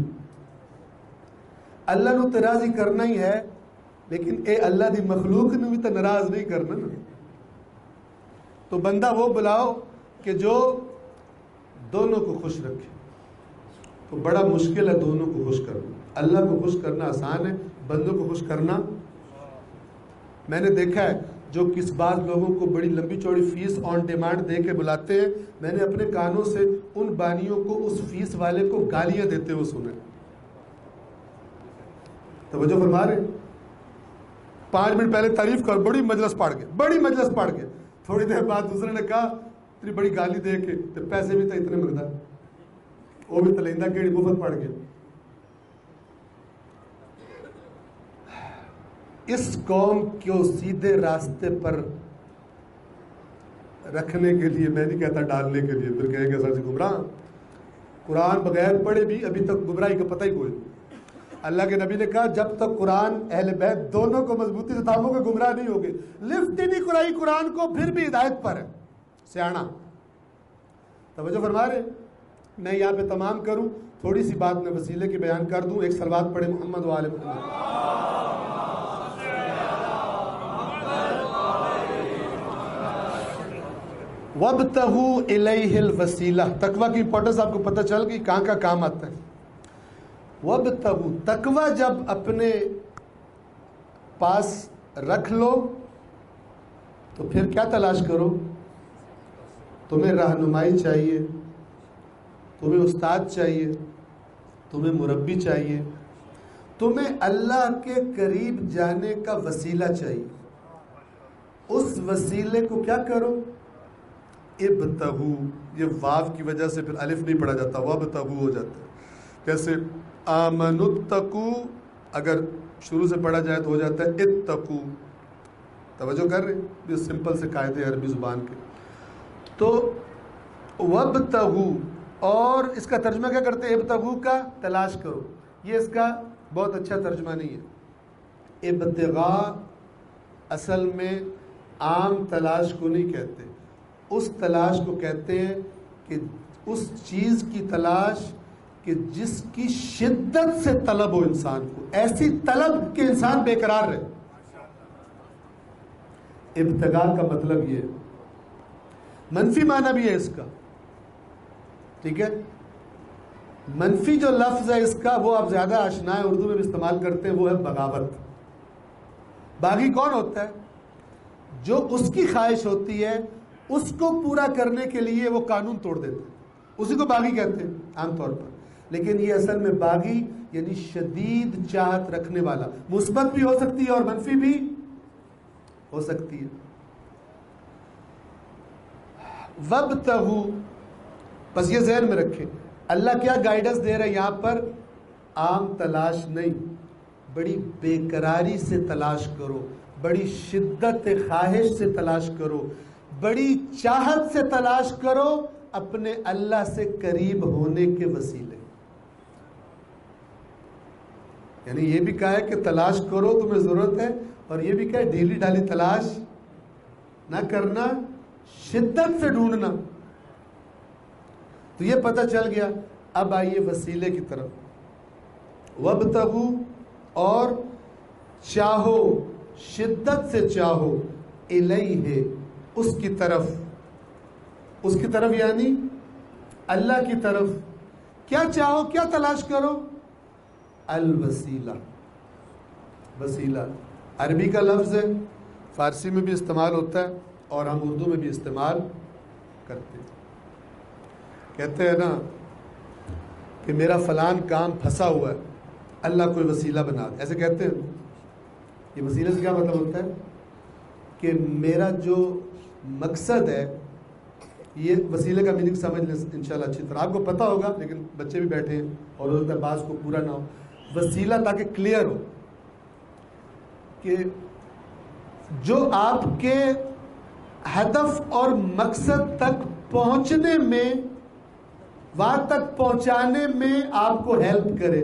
اللہ نو تراضی کرنا ہی ہے، لیکن اے اللہ دی مخلوق نو بھی تو ناراض نہیں کرنا نا۔ تو بندہ وہ بلاؤ کہ جو دونوں کو خوش رکھے، تو بڑا مشکل ہے دونوں کو خوش کرنا۔ اللہ کو خوش کرنا آسان ہے، بندوں کو خوش کرنا۔ میں نے دیکھا ہے جو کس بعض لوگوں کو بڑی لمبی چوڑی فیس آن ڈیمانڈ دے کے بلاتے ہیں، میں نے اپنے کانوں سے ان بانیوں کو اس فیس والے کو گالیاں دیتے ہوئے سنے۔ توجہ فرما رہے ہیں؟ پانچ منٹ پہلے تعریف کر، بڑی مجلس پڑھ گئے، بڑی مجلس پڑھ گئے، تھوڑی دیر بعد دوسرے نے کہا اتنی بڑی گالی دے کے تو پیسے بھی تو اتنے منگتا، وہ بھی تو لیندہ کیڑی مفت پڑھ گئے۔ اس قوم کو سیدھے راستے پر رکھنے کے لیے، میں نہیں کہتا ڈالنے کے لیے، پھر کہیں گے سر سے گمراہ، قرآن بغیر پڑھے بھی ابھی تک گمراہی کا پتہ ہی کوئی نہیں۔ اللہ کے نبی نے کہا جب تک قرآن اہل بیت دونوں کو مضبوطی سے تھامو گے گمراہ نہیں ہوگے۔ لفٹ ہی نہیں قرآن قرآن کو، پھر بھی ہدایت پر ہے سیاڑا۔ توجہ فرما رہے؟ میں یہاں پہ تمام کروں، تھوڑی سی بات میں وسیلے کی بیان کر دوں۔ ایک صلوات پڑھے محمد و آل محمد۔ وَابْتَغُوا إِلَيْهِ الْوَسِيلَةَ، تقوی کی امپورٹنس آپ کو پتہ چل گئی کہاں کا کام آتا ہے۔ وَابْتَغُوا، تقوی جب اپنے پاس رکھ لو تو پھر کیا تلاش کرو؟ تمہیں رہنمائی چاہیے، تمہیں استاد چاہیے، تمہیں مربی چاہیے، تمہیں اللہ کے قریب جانے کا وسیلہ چاہیے۔ اس وسیلے کو کیا کرو؟ ابتغو، یہ واو کی وجہ سے پھر الف نہیں پڑھا جاتا، وابتغو ہو جاتا ہے۔ جیسے آمنوا اتقوا، اگر شروع سے پڑھا جائے تو ہو جاتا ہے اتقو۔ توجہ کر رہے ہیں؟ یہ سمپل سے قاعدے عربی زبان کے۔ تو وابتغو، اور اس کا ترجمہ کیا کرتے ہیں؟ ابتغو کا تلاش کرو۔ یہ اس کا بہت اچھا ترجمہ نہیں ہے۔ ابتغاء اصل میں عام تلاش کو نہیں کہتے، اس تلاش کو کہتے ہیں کہ اس چیز کی تلاش کہ جس کی شدت سے طلب ہو انسان کو، ایسی طلب کہ انسان بے قرار رہے۔ ابتغاء کا مطلب یہ ہے، منفی معنی بھی ہے اس کا، ٹھیک ہے؟ منفی جو لفظ ہے اس کا وہ آپ زیادہ آشنا ہے، اردو میں بھی استعمال کرتے ہیں، وہ ہے بغاوت۔ باغی کون ہوتا ہے؟ جو اس کی خواہش ہوتی ہے اس کو پورا کرنے کے لیے وہ قانون توڑ دیتے ہیں، اسی کو باغی کہتے ہیں عام طور پر۔ لیکن یہ اصل میں باغی یعنی شدید چاہت رکھنے والا، مثبت بھی ہو سکتی ہے اور منفی بھی ہو سکتی ہے۔ وابتغوا، بس یہ ذہن میں رکھیں، اللہ کیا گائیڈنس دے رہے ہیں یہاں پر؟ عام تلاش نہیں، بڑی بے قراری سے تلاش کرو، بڑی شدت خواہش سے تلاش کرو، بڑی چاہت سے تلاش کرو، اپنے اللہ سے قریب ہونے کے وسیلے۔ یعنی یہ بھی کہا ہے کہ تلاش کرو، تمہیں ضرورت ہے، اور یہ بھی کہا ہے ڈھیلی ڈھالی تلاش نہ کرنا، شدت سے ڈھونڈنا۔ تو یہ پتہ چل گیا۔ اب آئیے وسیلے کی طرف۔ وابتغوا، اور چاہو، شدت سے چاہو، الیہ، اس کی طرف، اس کی طرف یعنی اللہ کی طرف۔ کیا چاہو، کیا تلاش کرو؟ الوسیلہ، وسیلہ عربی کا لفظ ہے، فارسی میں بھی استعمال ہوتا ہے اور ہم اردو میں بھی استعمال کرتے ہیں۔ کہتے ہیں نا کہ میرا فلان کام پھنسا ہوا ہے، اللہ کوئی وسیلہ بنا دے، ایسے کہتے ہیں۔ یہ وسیلے سے کیا مطلب ہوتا ہے؟ کہ میرا جو مقصد ہے، یہ وسیلے کا میننگ سمجھ لیں انشاءاللہ اچھی طرح، آپ کو پتہ ہوگا لیکن بچے بھی بیٹھے ہیں اور اس بعض کو پورا نہ ہو۔ وسیلہ تاکہ کلیئر ہو کہ جو آپ کے ہدف اور مقصد تک پہنچنے میں، وہاں تک پہنچانے میں آپ کو ہیلپ کرے،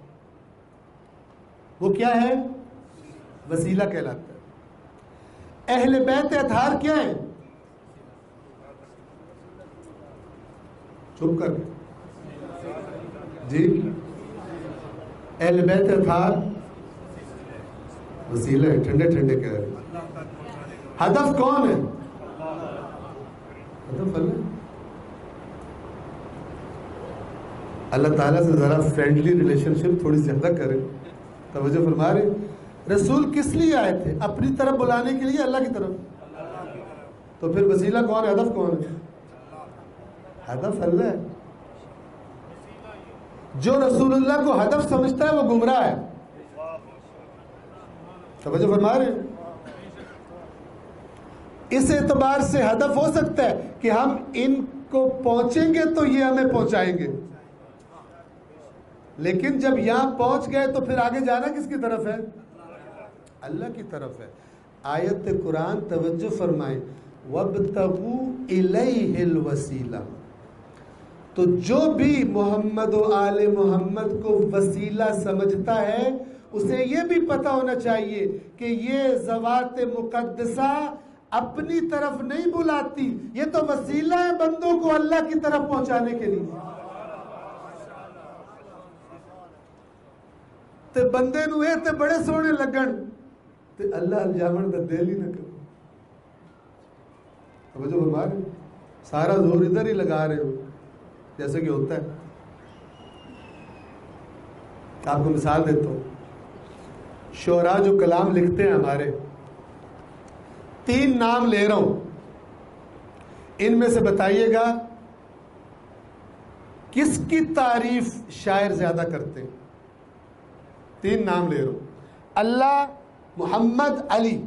وہ کیا ہے؟ وسیلہ کہلاتا ہے۔ اہل بیت اطہار کیا ہے؟ چپ کر جی، اہل بیت اطہار وسیلہ ہے، ٹھنڈے ٹھنڈے کہہ رہے۔ ہدف کون ہے؟ ہدف اللہ۔ اللہ تعالیٰ سے ذرا فرینڈلی ریلیشن شپ تھوڑی زیادہ کرے، توجہ فرما رہے۔ رسول کس لیے آئے تھے؟ اپنی طرف بلانے کے لیے، اللہ کی طرف۔ تو پھر وسیلہ کون ہے؟ ہدف کون ہے؟ ہدف اللہ ہے۔ جو رسول اللہ کو ہدف سمجھتا ہے وہ گمراہ ہے، توجہ فرما رہے ہیں۔ اس اعتبار سے ہدف ہو سکتا ہے کہ ہم ان کو پہنچیں گے تو یہ ہمیں پہنچائیں گے، لیکن جب یہاں پہنچ گئے تو پھر آگے جانا کس کی طرف ہے؟ اللہ کی طرف ہے۔ آیت قرآن توجہ فرمائیں، وَابْتَغُوا إِلَيْهِ الْوَسِيلَةَ، تو جو بھی محمد و آل محمد کو وسیلہ سمجھتا ہے اسے یہ بھی پتہ ہونا چاہیے کہ یہ ذوات مقدسہ اپنی طرف نہیں بلاتی، یہ تو وسیلہ ہے بندوں کو اللہ کی طرف پہنچانے کے لیے۔ تے بندے نو اے تے بڑے سونے لگن تے اللہ الجامن دا دل ہی نہ کرو۔ توجہ فرما رہے ہو؟ سارا زور ادھر ہی لگا رہے ہو جیسے کہ ہوتا ہے۔ آپ کو مثال دیتا ہوں، شعراء جو کلام لکھتے ہیں ہمارے، تین نام لے رہا ہوں، ان میں سے بتائیے گا کس کی تعریف شاعر زیادہ کرتے ہیں۔ تین نام لے رہا ہوں، اللہ، محمد، علی۔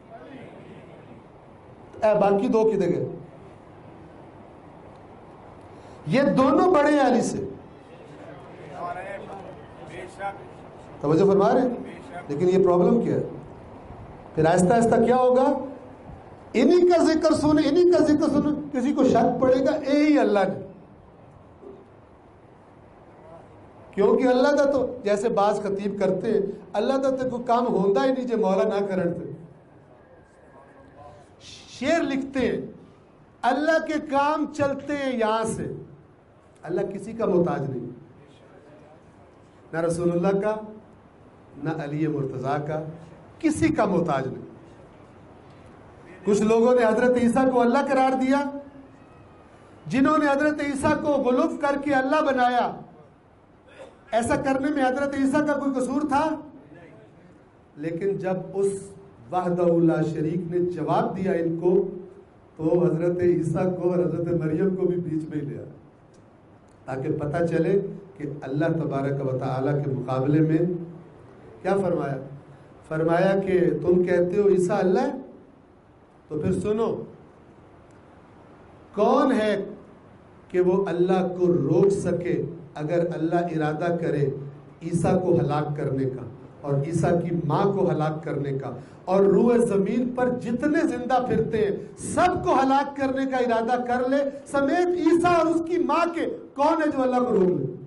اے باقی دو کدھر گئے؟ یہ دونوں بڑے ہیں علی سے، توجہ فرما رہے ہیں؟ لیکن یہ پرابلم کیا ہے؟ پھر آہستہ آہستہ کیا ہوگا؟ انہی کا ذکر سن انہی کا ذکر سن کسی کو شک پڑے گا اے ہی اللہ نے، کیونکہ اللہ دا تو جیسے بعض خطیب کرتے ہیں، اللہ دا تو کوئی کام ہوندہ ہی نہیں جو مولا نہ کرن تے۔ شعر لکھتے ہیں اللہ کے کام چلتے ہیں یہاں سے، اللہ کسی کا محتاج نہیں، نہ رسول اللہ کا، نہ علی مرتضیٰ کا، کسی کا محتاج نہیں۔ کچھ لوگوں نے حضرت عیسیٰ کو اللہ قرار دیا، جنہوں نے حضرت عیسیٰ کو غلوف کر کے اللہ بنایا، ایسا کرنے میں حضرت عیسیٰ کا کوئی قصور تھا؟ لیکن جب اس وحدہ لا شریک نے جواب دیا ان کو، تو حضرت عیسیٰ کو اور حضرت مریم کو بھی بیچ میں ہی لیا، تاکہ پتہ چلے کہ اللہ تبارک و تعالیٰ کے مقابلے میں کیا فرمایا؟ فرمایا کہ تم کہتے ہو عیسیٰ اللہ ہے، تو پھر سنو، کون ہے کہ وہ اللہ کو روک سکے اگر اللہ ارادہ کرے عیسیٰ کو ہلاک کرنے کا اور عیسیٰ کی ماں کو ہلاک کرنے کا، اور روح زمین پر جتنے زندہ پھرتے ہیں سب کو ہلاک کرنے کا ارادہ کر لے سمیت عیسیٰ اور اس کی ماں کے، کون ہے جو اللہ کو روک لے؟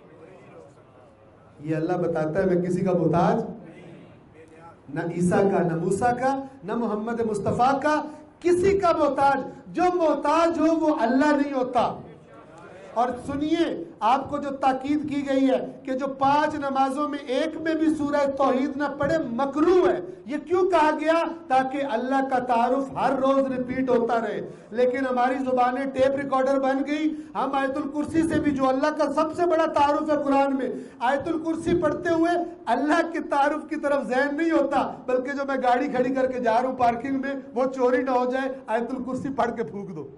یہ اللہ بتاتا ہے میں کسی کا محتاج، نہ عیسیٰ کا، نہ موسیٰ کا، نہ محمد مصطفیٰ کا، کسی کا محتاج۔ جو محتاج ہو وہ اللہ نہیں ہوتا۔ اور سنیے، آپ کو جو تاکید کی گئی ہے کہ جو پانچ نمازوں میں ایک میں بھی سورہ توحید نہ پڑھے مکروہ ہے، یہ کیوں کہا گیا؟ تاکہ اللہ کا تعارف ہر روز ریپیٹ ہوتا رہے۔ لیکن ہماری زبانیں ٹیپ ریکارڈر بن گئی، ہم آیت الکرسی سے بھی، جو اللہ کا سب سے بڑا تعارف ہے قرآن میں، آیت الکرسی پڑھتے ہوئے اللہ کے تعارف کی طرف ذہن نہیں ہوتا، بلکہ جو میں گاڑی کھڑی کر کے جا رہا ہوں پارکنگ میں وہ چوری نہ ہو جائے، آیت الکرسی پڑھ کے پھونک دو۔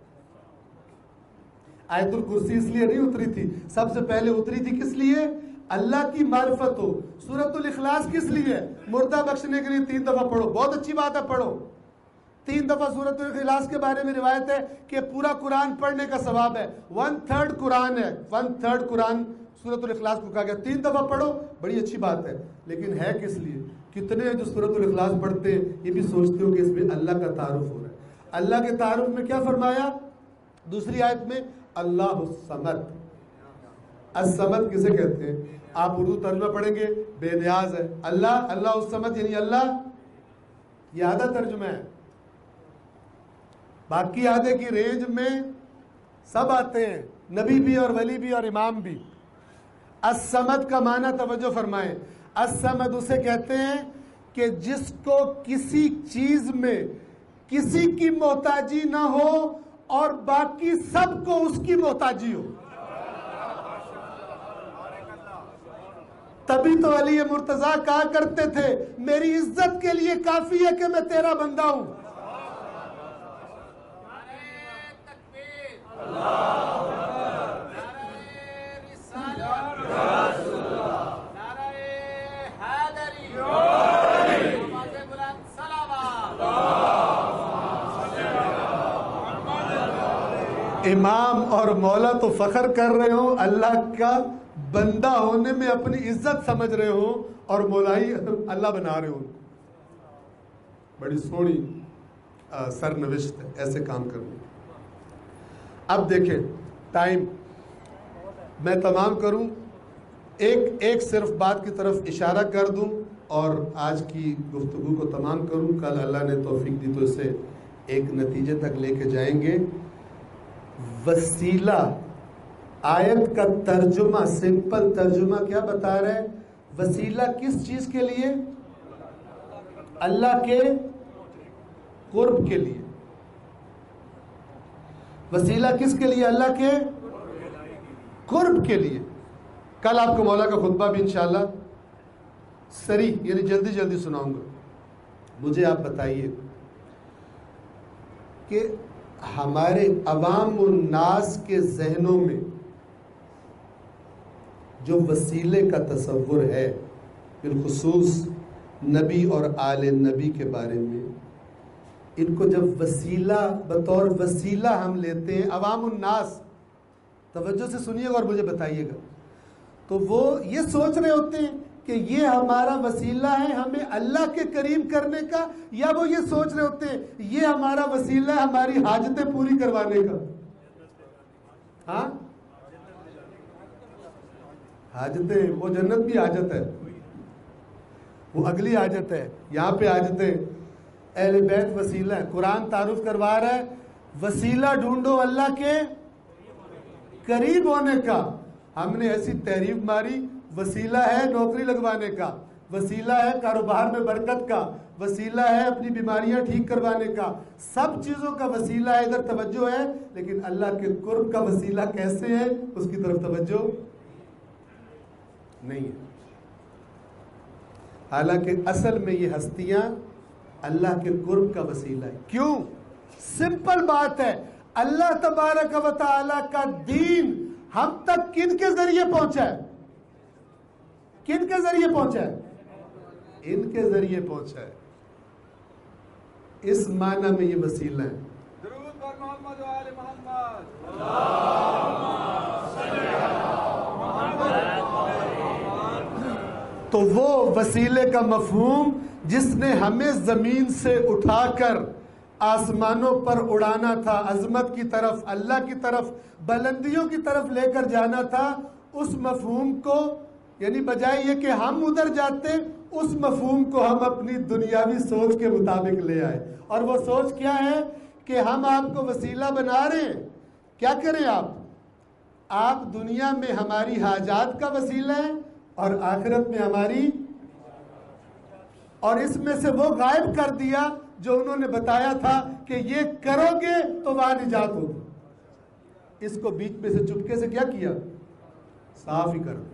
آیت الکرسی اس لیے نہیں اتری تھی، سب سے پہلے اتری تھی کس لیے؟ اللہ کی معرفت ہو۔ سورۃ الاخلاص کس لیے؟ مردہ بخشنے کے لیے تین دفعہ پڑھو، بہت اچھی بات ہے، پڑھو تین دفعہ۔ سورۃ الاخلاص کے بارے میں روایت ہے کہ پورا قرآن پڑھنے کا ثواب ہے، ون تھرڈ قرآن ہے، ون تھرڈ قرآن سورۃ الاخلاص کو کہا گیا، تین دفعہ پڑھو، بڑی اچھی بات ہے۔ لیکن ہے کس لیے؟ کتنے ہیں جو سورۃ الاخلاص پڑھتے ہیں یہ بھی سوچتے ہو کہ اس میں اللہ کا تعارف ہو رہا ہے۔ اللہ کے تعارف میں کیا فرمایا دوسری آیت میں؟ اللہ الصمد۔ الصمد کسے کہتے ہیں؟ آپ اردو ترجمہ پڑھیں گے، بے نیاز ہے۔ اللہ، اللہ الصمد یعنی اللہ، یہ آدھا ترجمہ ہے، باقی آدھے کی رینج میں سب آتے ہیں، نبی بھی اور ولی بھی اور امام بھی۔ الصمد کا معنی توجہ فرمائیں، الصمد اسے کہتے ہیں کہ جس کو کسی چیز میں کسی کی محتاجی نہ ہو اور باقی سب کو اس کی محتاجی ہو۔ تبھی تو علی مرتضیٰ کہا کرتے تھے میری عزت کے لیے کافی ہے کہ میں تیرا بندہ ہوں۔ امام اور مولا تو فخر کر رہے ہوں، اللہ کا بندہ ہونے میں اپنی عزت سمجھ رہے ہوں، اور مولائی اللہ بنا رہے ہوں۔ بڑی سونی سرنوشت ہے ایسے کام کرنے۔ اب دیکھیں ٹائم، میں تمام کروں، ایک ایک صرف بات کی طرف اشارہ کر دوں اور آج کی گفتگو کو تمام کروں. کل اللہ نے توفیق دی تو اسے ایک نتیجے تک لے کے جائیں گے. وسیلہ آیت کا ترجمہ، سمپل ترجمہ کیا بتا رہا ہے؟ وسیلہ کس چیز کے لیے؟ اللہ کے قرب کے لیے. وسیلہ کس کے لیے؟ اللہ کے قرب کے لیے. کل آپ کو مولا کا خطبہ بھی انشاءاللہ سری یعنی جلدی جلدی سناؤں گا. مجھے آپ بتائیے کہ ہمارے عوام الناس کے ذہنوں میں جو وسیلے کا تصور ہے، بالخصوص نبی اور آل نبی کے بارے میں، ان کو جب وسیلہ بطور وسیلہ ہم لیتے ہیں، عوام الناس توجہ سے سنیے گا اور مجھے بتائیے گا، تو وہ یہ سوچ رہے ہوتے ہیں کہ یہ ہمارا وسیلہ ہے ہمیں اللہ کے قریب کرنے کا، یا وہ یہ سوچ رہے ہوتے ہیں یہ ہمارا وسیلہ ہے ہماری حاجتیں پوری کروانے کا. ہاں حاجتیں، وہ جنت بھی حاجت ہے، وہ اگلی حاجت ہے. یہاں پہ حاجتیں اہل بیت وسیلہ ہے. قرآن تعارف کروا رہا ہے وسیلہ ڈھونڈو اللہ کے قریب ہونے کا. ہم نے ایسی تحریف ماری، وسیلہ ہے نوکری لگوانے کا، وسیلہ ہے کاروبار میں برکت کا، وسیلہ ہے اپنی بیماریاں ٹھیک کروانے کا، سب چیزوں کا وسیلہ ہے، ادھر توجہ ہے. لیکن اللہ کے قرب کا وسیلہ کیسے ہے اس کی طرف توجہ نہیں ہے. حالانکہ اصل میں یہ ہستیاں اللہ کے قرب کا وسیلہ ہے. کیوں؟ سمپل بات ہے، اللہ تبارک و تعالی کا دین ہم تک کن کے ذریعے پہنچا ہے؟ کن کے ذریعے پہنچا ہے؟ ان کے ذریعے پہنچا ہے. اس معنی میں یہ وسیلہ ہے. درود پر محمد و آل محمد. تو وہ وسیلے کا مفہوم جس نے ہمیں زمین سے اٹھا کر آسمانوں پر اڑانا تھا، عظمت کی طرف، اللہ کی طرف، بلندیوں کی طرف لے کر جانا تھا، اس مفہوم کو یعنی بجائے یہ کہ ہم ادھر جاتے، اس مفہوم کو ہم اپنی دنیاوی سوچ کے مطابق لے آئے. اور وہ سوچ کیا ہے کہ ہم آپ کو وسیلہ بنا رہے ہیں. کیا کریں آپ؟ آپ دنیا میں ہماری حاجات کا وسیلہ ہیں اور آخرت میں ہماری، اور اس میں سے وہ غائب کر دیا جو انہوں نے بتایا تھا کہ یہ کرو گے تو وہاں نجات ہوگی. اس کو بیچ میں سے چپکے سے کیا کیا؟ صاف ہی کر دیا.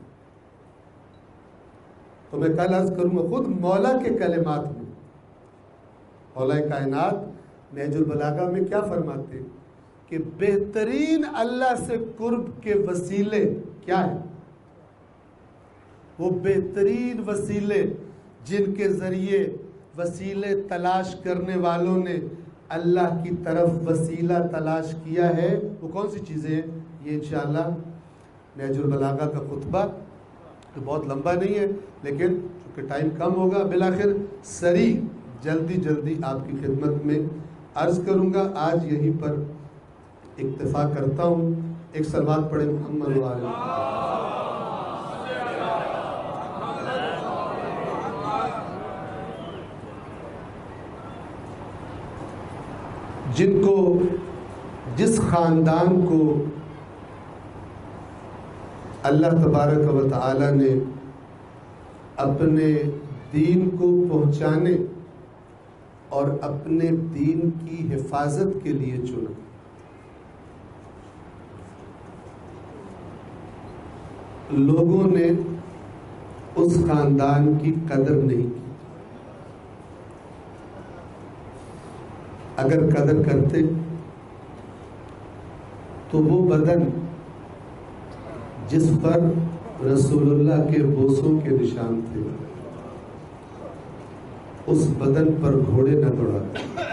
تو میں کل عرض کروں گا خود مولا کے کلمات میں، مولا کائنات نہج البلاغہ میں کیا فرماتے ہیں کہ بہترین اللہ سے قرب کے وسیلے کیا ہیں؟ وہ بہترین وسیلے جن کے ذریعے وسیلے تلاش کرنے والوں نے اللہ کی طرف وسیلہ تلاش کیا ہے، وہ کون سی چیزیں ہیں؟ یہ انشاءاللہ نہج البلاغہ کا خطبہ تو بہت لمبا نہیں ہے، لیکن چونکہ ٹائم کم ہوگا بالآخر سری جلدی جلدی آپ کی خدمت میں عرض کروں گا. آج یہیں پر اکتفا کرتا ہوں. ایک صلوات پڑھیں محمد و آل محمد. جن کو، جس خاندان کو اللہ تبارک و تعالی نے اپنے دین کو پہنچانے اور اپنے دین کی حفاظت کے لیے چنا، لوگوں نے اس خاندان کی قدر نہیں کی. اگر قدر کرتے تو وہ بدن جس پر رسول اللہ کے بوسوں کے نشان تھے اس بدن پر گھوڑے نہ دوڑاتے.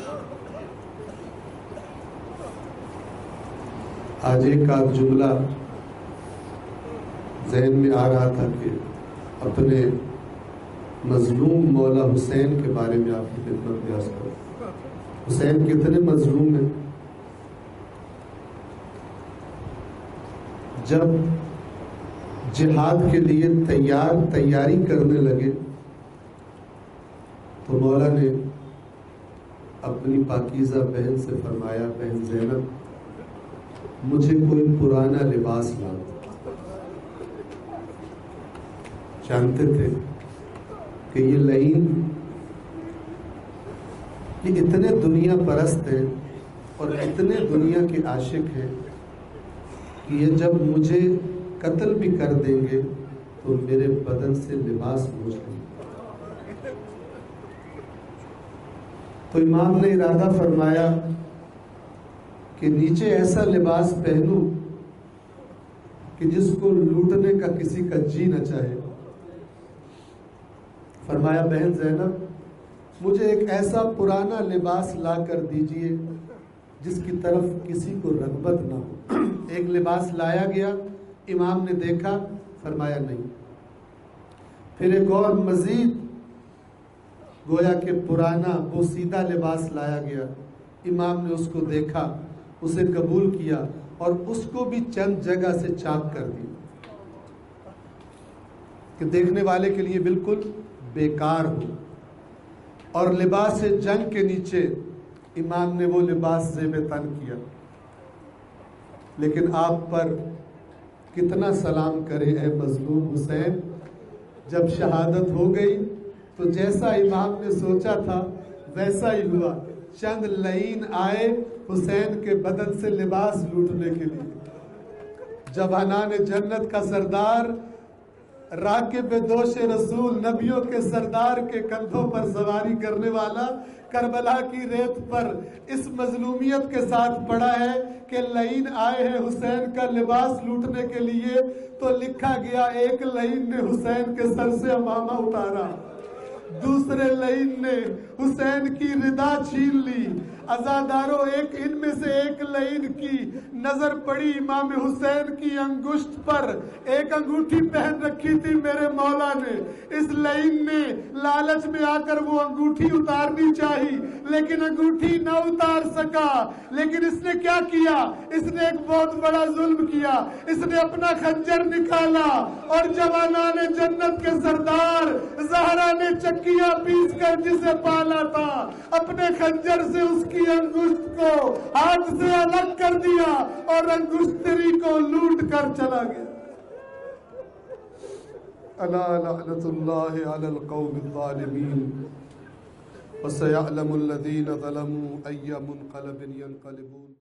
آج ایک آدھ جملہ ذہن میں آ رہا تھا کہ اپنے مظلوم مولا حسین کے بارے میں آپ کی خدمت میں عرض کروں. حسین کتنے مظلوم ہیں. جب جہاد کے لیے تیار تیاری کرنے لگے تو مولا نے اپنی پاکیزہ بہن سے فرمایا، بہن زینب مجھے کوئی پرانا لباس لا دو۔ جانتے تھے کہ یہ لعین یہ اتنے دنیا پرست ہیں اور اتنے دنیا کے عاشق ہیں کہ یہ جب مجھے قتل بھی کر دیں گے تو میرے بدن سے لباس پوچھ لیں گے۔ تو امام نے ارادہ فرمایا کہ نیچے ایسا لباس پہنوں کہ جس کو لوٹنے کا کسی کا جی نہ چاہے۔ فرمایا بہن زینب مجھے ایک ایسا پرانا لباس لا کر دیجئے جس کی طرف کسی کو رغبت نہ ہو۔ ایک لباس لایا گیا، امام نے دیکھا، فرمایا نہیں۔ پھر ایک اور مزید گویا کہ پرانا بوسیدہ لباس لایا گیا، امام نے اس کو دیکھا، اسے قبول کیا اور اس کو بھی چند جگہ سے چاک کر دیا کہ دیکھنے والے کے لیے بالکل بیکار ہو۔ اور لباس جنگ کے نیچے امام نے وہ لباس زیب تن کیا۔ لیکن آپ پر کتنا سلام کرے اے مظلوم حسین، جب شہادت ہو گئی تو جیسا امام نے سوچا تھا ویسا ہی ہوا۔ چند لعین آئے حسین کے بدن سے لباس لوٹنے کے لیے۔ جوانان جنت کا سردار، راکب دوش رسول، نبیوں کے سردار کے کندھوں پر سواری کرنے والا، کربلا کی ریت پر اس مظلومیت کے ساتھ پڑا ہے کہ لعین آئے ہیں حسین کا لباس لوٹنے کے لیے، تو لکھا گیا ایک لعین نے حسین کے سر سے عمامہ اتارا، دوسرے لعین نے حسین کی ردا چھین لی۔ عزاداروں، ایک ان میں سے ایک لعین کی نظر پڑی امام حسین کی انگشت پر، ایک انگوٹھی پہن رکھی تھی میرے مولا نے۔ اس لعین نے لالچ میں آ کر وہ انگوٹھی اتارنی چاہی لیکن انگوٹھی نہ اتار سکا۔ لیکن اس نے کیا کیا؟ اس نے ایک بہت بڑا ظلم کیا، اس نے اپنا خنجر نکالا اور جوانان جنت کے سردار زہرا نے چکیاں پیس کر جسے پالا تھا، اپنے خنجر سے اس کی انگشت کو ہاتھ سے الگ کر دیا اور انگشتری کو لوٹ کر چلا گیا۔ الا لعنت اللہ علی القوم الظالمین وسيعلم الذين ظلموا أي منقلب ينقلبون۔